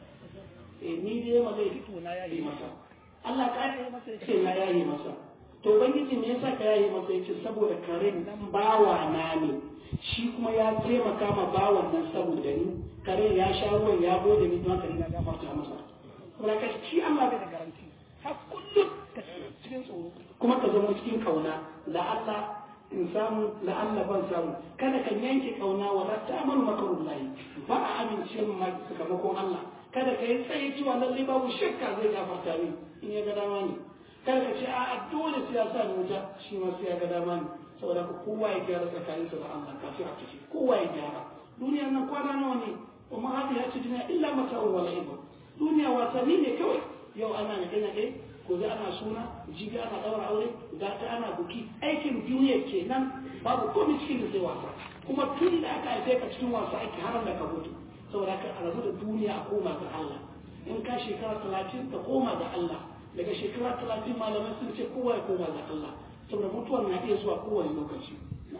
[SPEAKER 2] eh ni dai ma zai fito na yayi masa Allah ka yayi masa ya ce na yayi masa to ubangiji me yasa ka yayi masa ya ce saboda karen nan bawa na ne shi kuma ya taimaka ma bawan nan saboda ni kare ya sha ruwan ya gode ni don kare na gafarta masa kuma ka ci Allah bai da garanti har kullum ka cikin tsoro kuma ka zama cikin kauna da Allah in samu la Allah ban samu kada ka yanke kauna wa la ta'mal makrullahi ba a amince ma sakamakon Allah kada ka yi tsaye cewa lalle babu shakka zai gafarta ni in ya ga dama ne kada ka ce a dole sai ya sa ni wuta shi ma sai ya ga dama ne saboda kowa ya gyara tsakaninsa da Allah kafin a tafi kowa ya gyara duniya nan kwana nawa ne kuma hadi ya ci duniya illa mata'un wala ibu duniya wasanni ne kawai yau ana na dana dai gobe ana suna jibi ana daura aure gata ana buki aikin duniya kenan babu komai cikin da sai wasa kuma tun da aka haife ka cikin wasa ake haram da ka mutu saboda ka a rabu da duniya a koma ga Allah in ka shekara talatin ka koma ga Allah daga shekara talatin malamai sun ce kowa ya koma ga Allah saboda mutuwar na iya zuwa kowane lokaci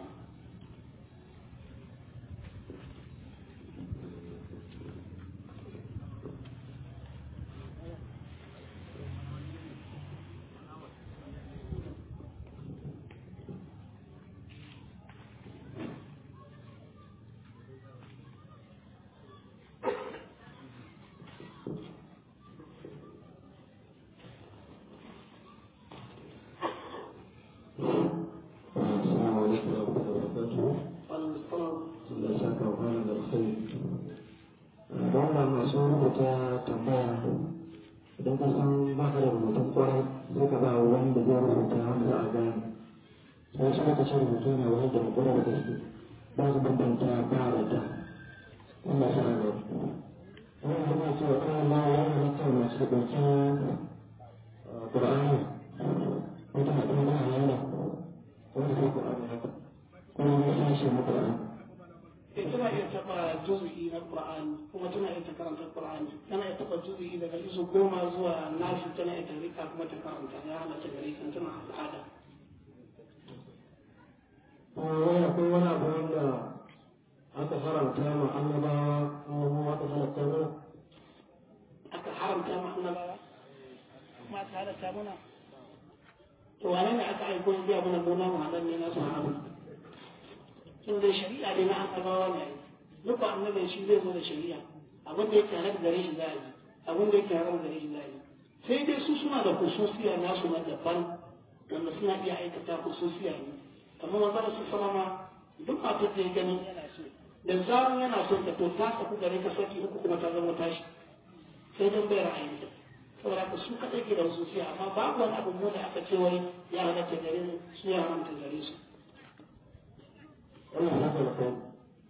[SPEAKER 3] idan ka san ba ka da rubutun kwarai sai ka ba wanda zai rubuta wanda za a gane sai su ka ce rubutu ne wani da kwarai da gaske ba su bambanta ba da ta Allah sa a gaba wani da mai cewa kan ma wani mutum masu da ɗauki ƙur'ani wata haɗu da hanyar wanda zai ƙur'ani haka kuma ya tashi mu ƙur'ani
[SPEAKER 2] tana iya taɓa juzu'i na Qur'ani kuma tana iya ta karanta Qur'ani tana iya taɓa juzu'i daga izu goma zuwa nashi tana iya ta rika kuma ta karanta ya halatta gare ta tana al'ada.
[SPEAKER 3] wani akwai wani abu wanda aka haramta ma annabawa kuma aka halatta mana
[SPEAKER 2] aka haramta ma annabawa kuma aka halatta mana to wane ne aka aiko ya biya mana gona mu haɗar ne na su haɗu in dai shari'a dai na annabawa ne duk annabin shi zai zo da shari'a abin da yake harar gare shi za a yi abin da yake harar gare shi za a yi sai dai su suna da khususiya nasu na daban wanda suna iya aikata khususiya ne kamar wanda su salama duk matar da ya gani yana so da zaran yana so ka to ta saku gare ka saki uku kuma ta zama tashi sai dan bai ra'ayi ta saboda ka su kaɗai ke da khususiya amma babu wani abu da aka ce wai ya halatta gare su ya haramta gare su
[SPEAKER 3] Allah ya saka kai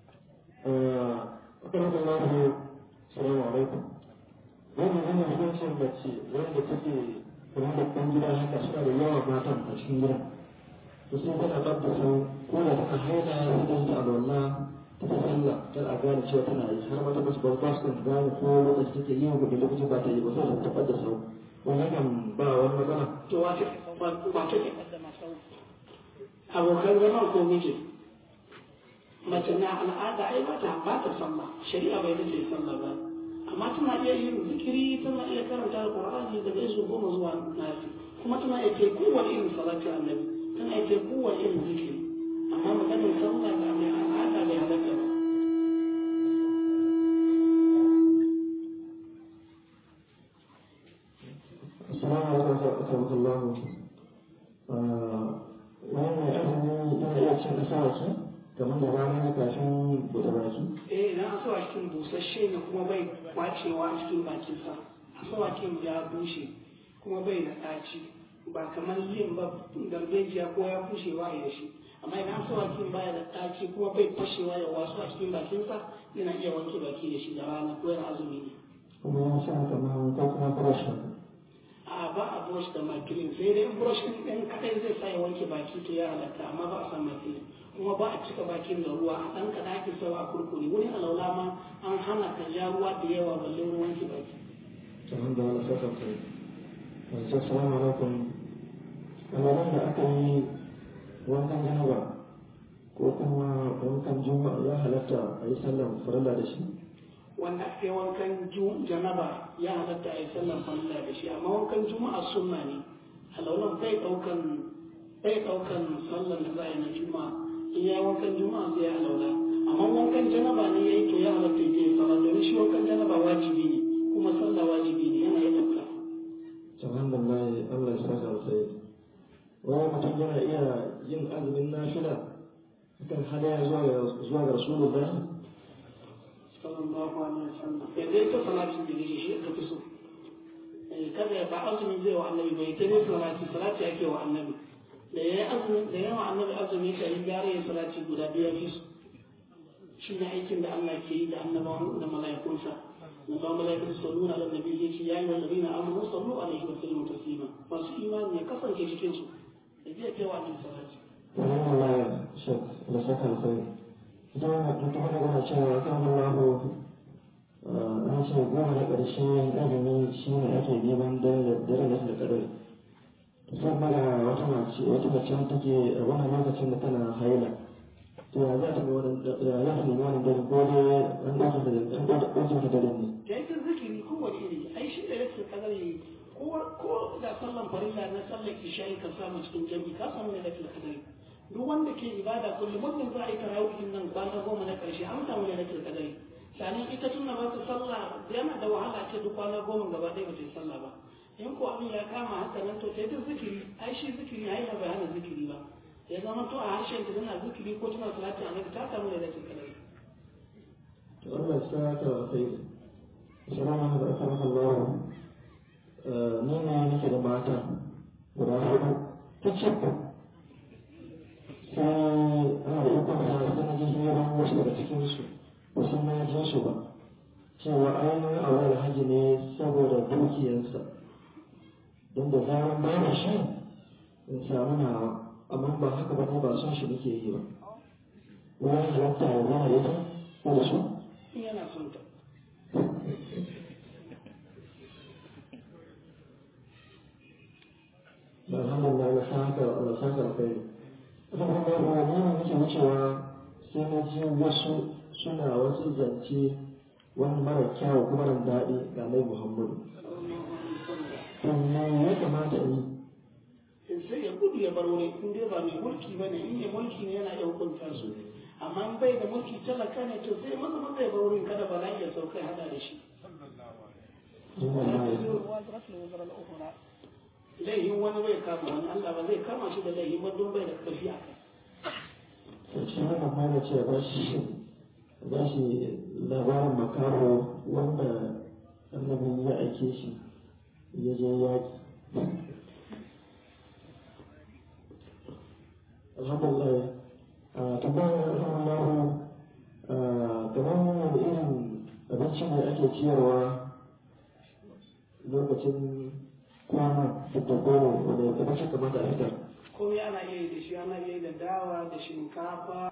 [SPEAKER 3] akan haka na ne salamu alaikum wannan wannan hukuncin mace wanda take kuma da ɗan gida haka suna da yawa matan a cikin gidan to sai tana tabbata ko da ta haila sai ta yi alwala ta ta sallah kar a gane cewa tana yi har mata ba su ba su kan gane ko lokaci take yi ko lokaci ba ta yi ba sai ta tabbatar da sau wannan kan ba wani matsala.
[SPEAKER 2] to wace wace ke abokan zaman ko miji mace na al'ada ai ba ta ba ta sallah shari'a bai da ce sallah ba amma tana iya yin zikiri tana iya karanta alqur'ani daga izu goma zuwa nasi kuma tana iya ce kowane irin salati annabi tana iya ce kowane irin zikiri amma maganin sallah ga mai al'ada bai halatta ba.
[SPEAKER 3] Assalamu alaikum wa rahmatullahi wani mai azumi yana iya cin asawaki kamar da rana na kafin buɗe baki?
[SPEAKER 2] Eh na asawakin busasshe ne kuma bai kwacewa a cikin bakinsa asawakin ya bushe kuma bai da ɗaci ba kamar yin ba gargajiya ko ya bushewa ya shi amma idan asawakin baya da ɗaci kuma bai fashewa ya wasu a cikin bakinsa yana iya wanke baki da shi da rana ko yana azumi ne.
[SPEAKER 3] Kuma ya sa kamar ko kuma brush
[SPEAKER 2] a ba a brush da makilin sai dai brush ɗin ɗan kaɗai zai sa ya wanke baki to ya halatta amma ba a san makilin kuma ba a cika bakin da ruwa a ɗan kaɗa ake sau a kurkure wurin alaula ma an hana ka ja ruwa da yawa balle wurin wanke baki.
[SPEAKER 3] kamar da wani sassa kai wanzu salamu alaikum alamun da aka yi wankan janaba ko kuma wankan juma'a ya halatta a yi sallan farilla da shi?
[SPEAKER 2] wanda ake wankan janaba ya halatta a yi sallan farilla da shi amma wankan juma'a sunna ne alaulan bai ɗaukan bai ɗaukan sallan da za a yi na juma'a in ya yi wankan juma'a sai ya alaula amma wankan janaba ne ya yi to ya halatta ya yi sallah domin shi wankan janaba wajibi ne kuma sallah wajibi ne yana yi ɗauka.
[SPEAKER 3] alhamdulillah Allah ya saka alkhairi wani mutum yana iya yin azumin nafila kan hadaya zuwa ga zuwa ga rasulullah
[SPEAKER 2] sallallahu alaihi wasallam ya dai ta salati da shi shi ka fi so kada ya ba azumi zai wa annabi bai ta ne salati salati ake wa annabi da ya azumi da yawa annabi azumi ka yi gare ya salati guda biyar fi su shi ne aikin da Allah ke yi da annabawan da mala'ikunsa na ba mala'ikun salluna ala nabi ya ce yayi wallazina amanu sallu alaihi wa sallimu taslima masu imani ya kasance cikin su da zai kai wa annabi salati
[SPEAKER 3] alhamdulillah shek da saka alkhairi idan mutum ya gana cewa kan Allah an ce goma na ƙarshe azumi shi ne ake neman dare da kadari sai mara wata mace wata mace take a wannan lokacin da tana haila to ya za ta ga wannan ya za ta nemi wannan dare ko dai an ɗauka da an ɗauka da dare ne
[SPEAKER 2] da yake zikiri kowane iri ai shi da yake kadari ko ko da sallan farilla na sallar isha'i ka samu cikin jami'i ka samu ne da kadari duk wanda ke ibada kullum mutum za a yi tarawihin nan kwana goma na ƙarshe an samu ne da kadari sanin ita tun da ba ta sallah yana da wahala ce duk kwana goma gaba ɗaya ba ta yi sallah ba in ko abin ya kama haka nan to sai duk zikiri ai shi zikiri ai ba hana zikiri ba ya zama to a harshen ta tana zikiri ko tana salati annabi ta samu ne da kadari
[SPEAKER 3] to Allah ya saka alkhairi assalamu alaikum wa rahmatullahi ni ne nake da mata guda hudu ta ce sai ana da ikon sa sai na ji hirar wasu daga cikin su ba sun na jin su ba cewa ainihin awar haji ne saboda dukiyarsa don da zaran ba da shi in samu nawa amma ba haka ba ne ba son shi nake yi ba wani halatta ya zama da ita ko da su
[SPEAKER 2] yana son ta
[SPEAKER 3] alhamdulillah Allah saka Allah saka alkhairi alhamdulillah ne nake wucewa sai na ji wasu suna wasu zance wani mara kyawu kuma nan daɗi ga Annabi Muhammadu to me ya kamata yi
[SPEAKER 2] sai ya gudu ya bar wani in dai ba mai mulki bane in mai mulki ne yana iya hukunta su amma in bai da mulki talaka ne to sai maza maza ya bar wurin kada bala'i ya sauka hada da shi laihin wani bai kama wani Allah ba zai kama shi da laihin ba don bai da karfi a kai
[SPEAKER 3] shi ne mana ce ba shi ba shi labarin makaro wanda annabi ya aike shi ya je yaƙi alhamdulillah a tambayar alhamdulillah kamar irin abinci ne ake ciyarwa lokacin kwana da goma wanda ya kamata kamata a fitar
[SPEAKER 2] komai ana iya yi da shi ana iya yi da dawa da shinkafa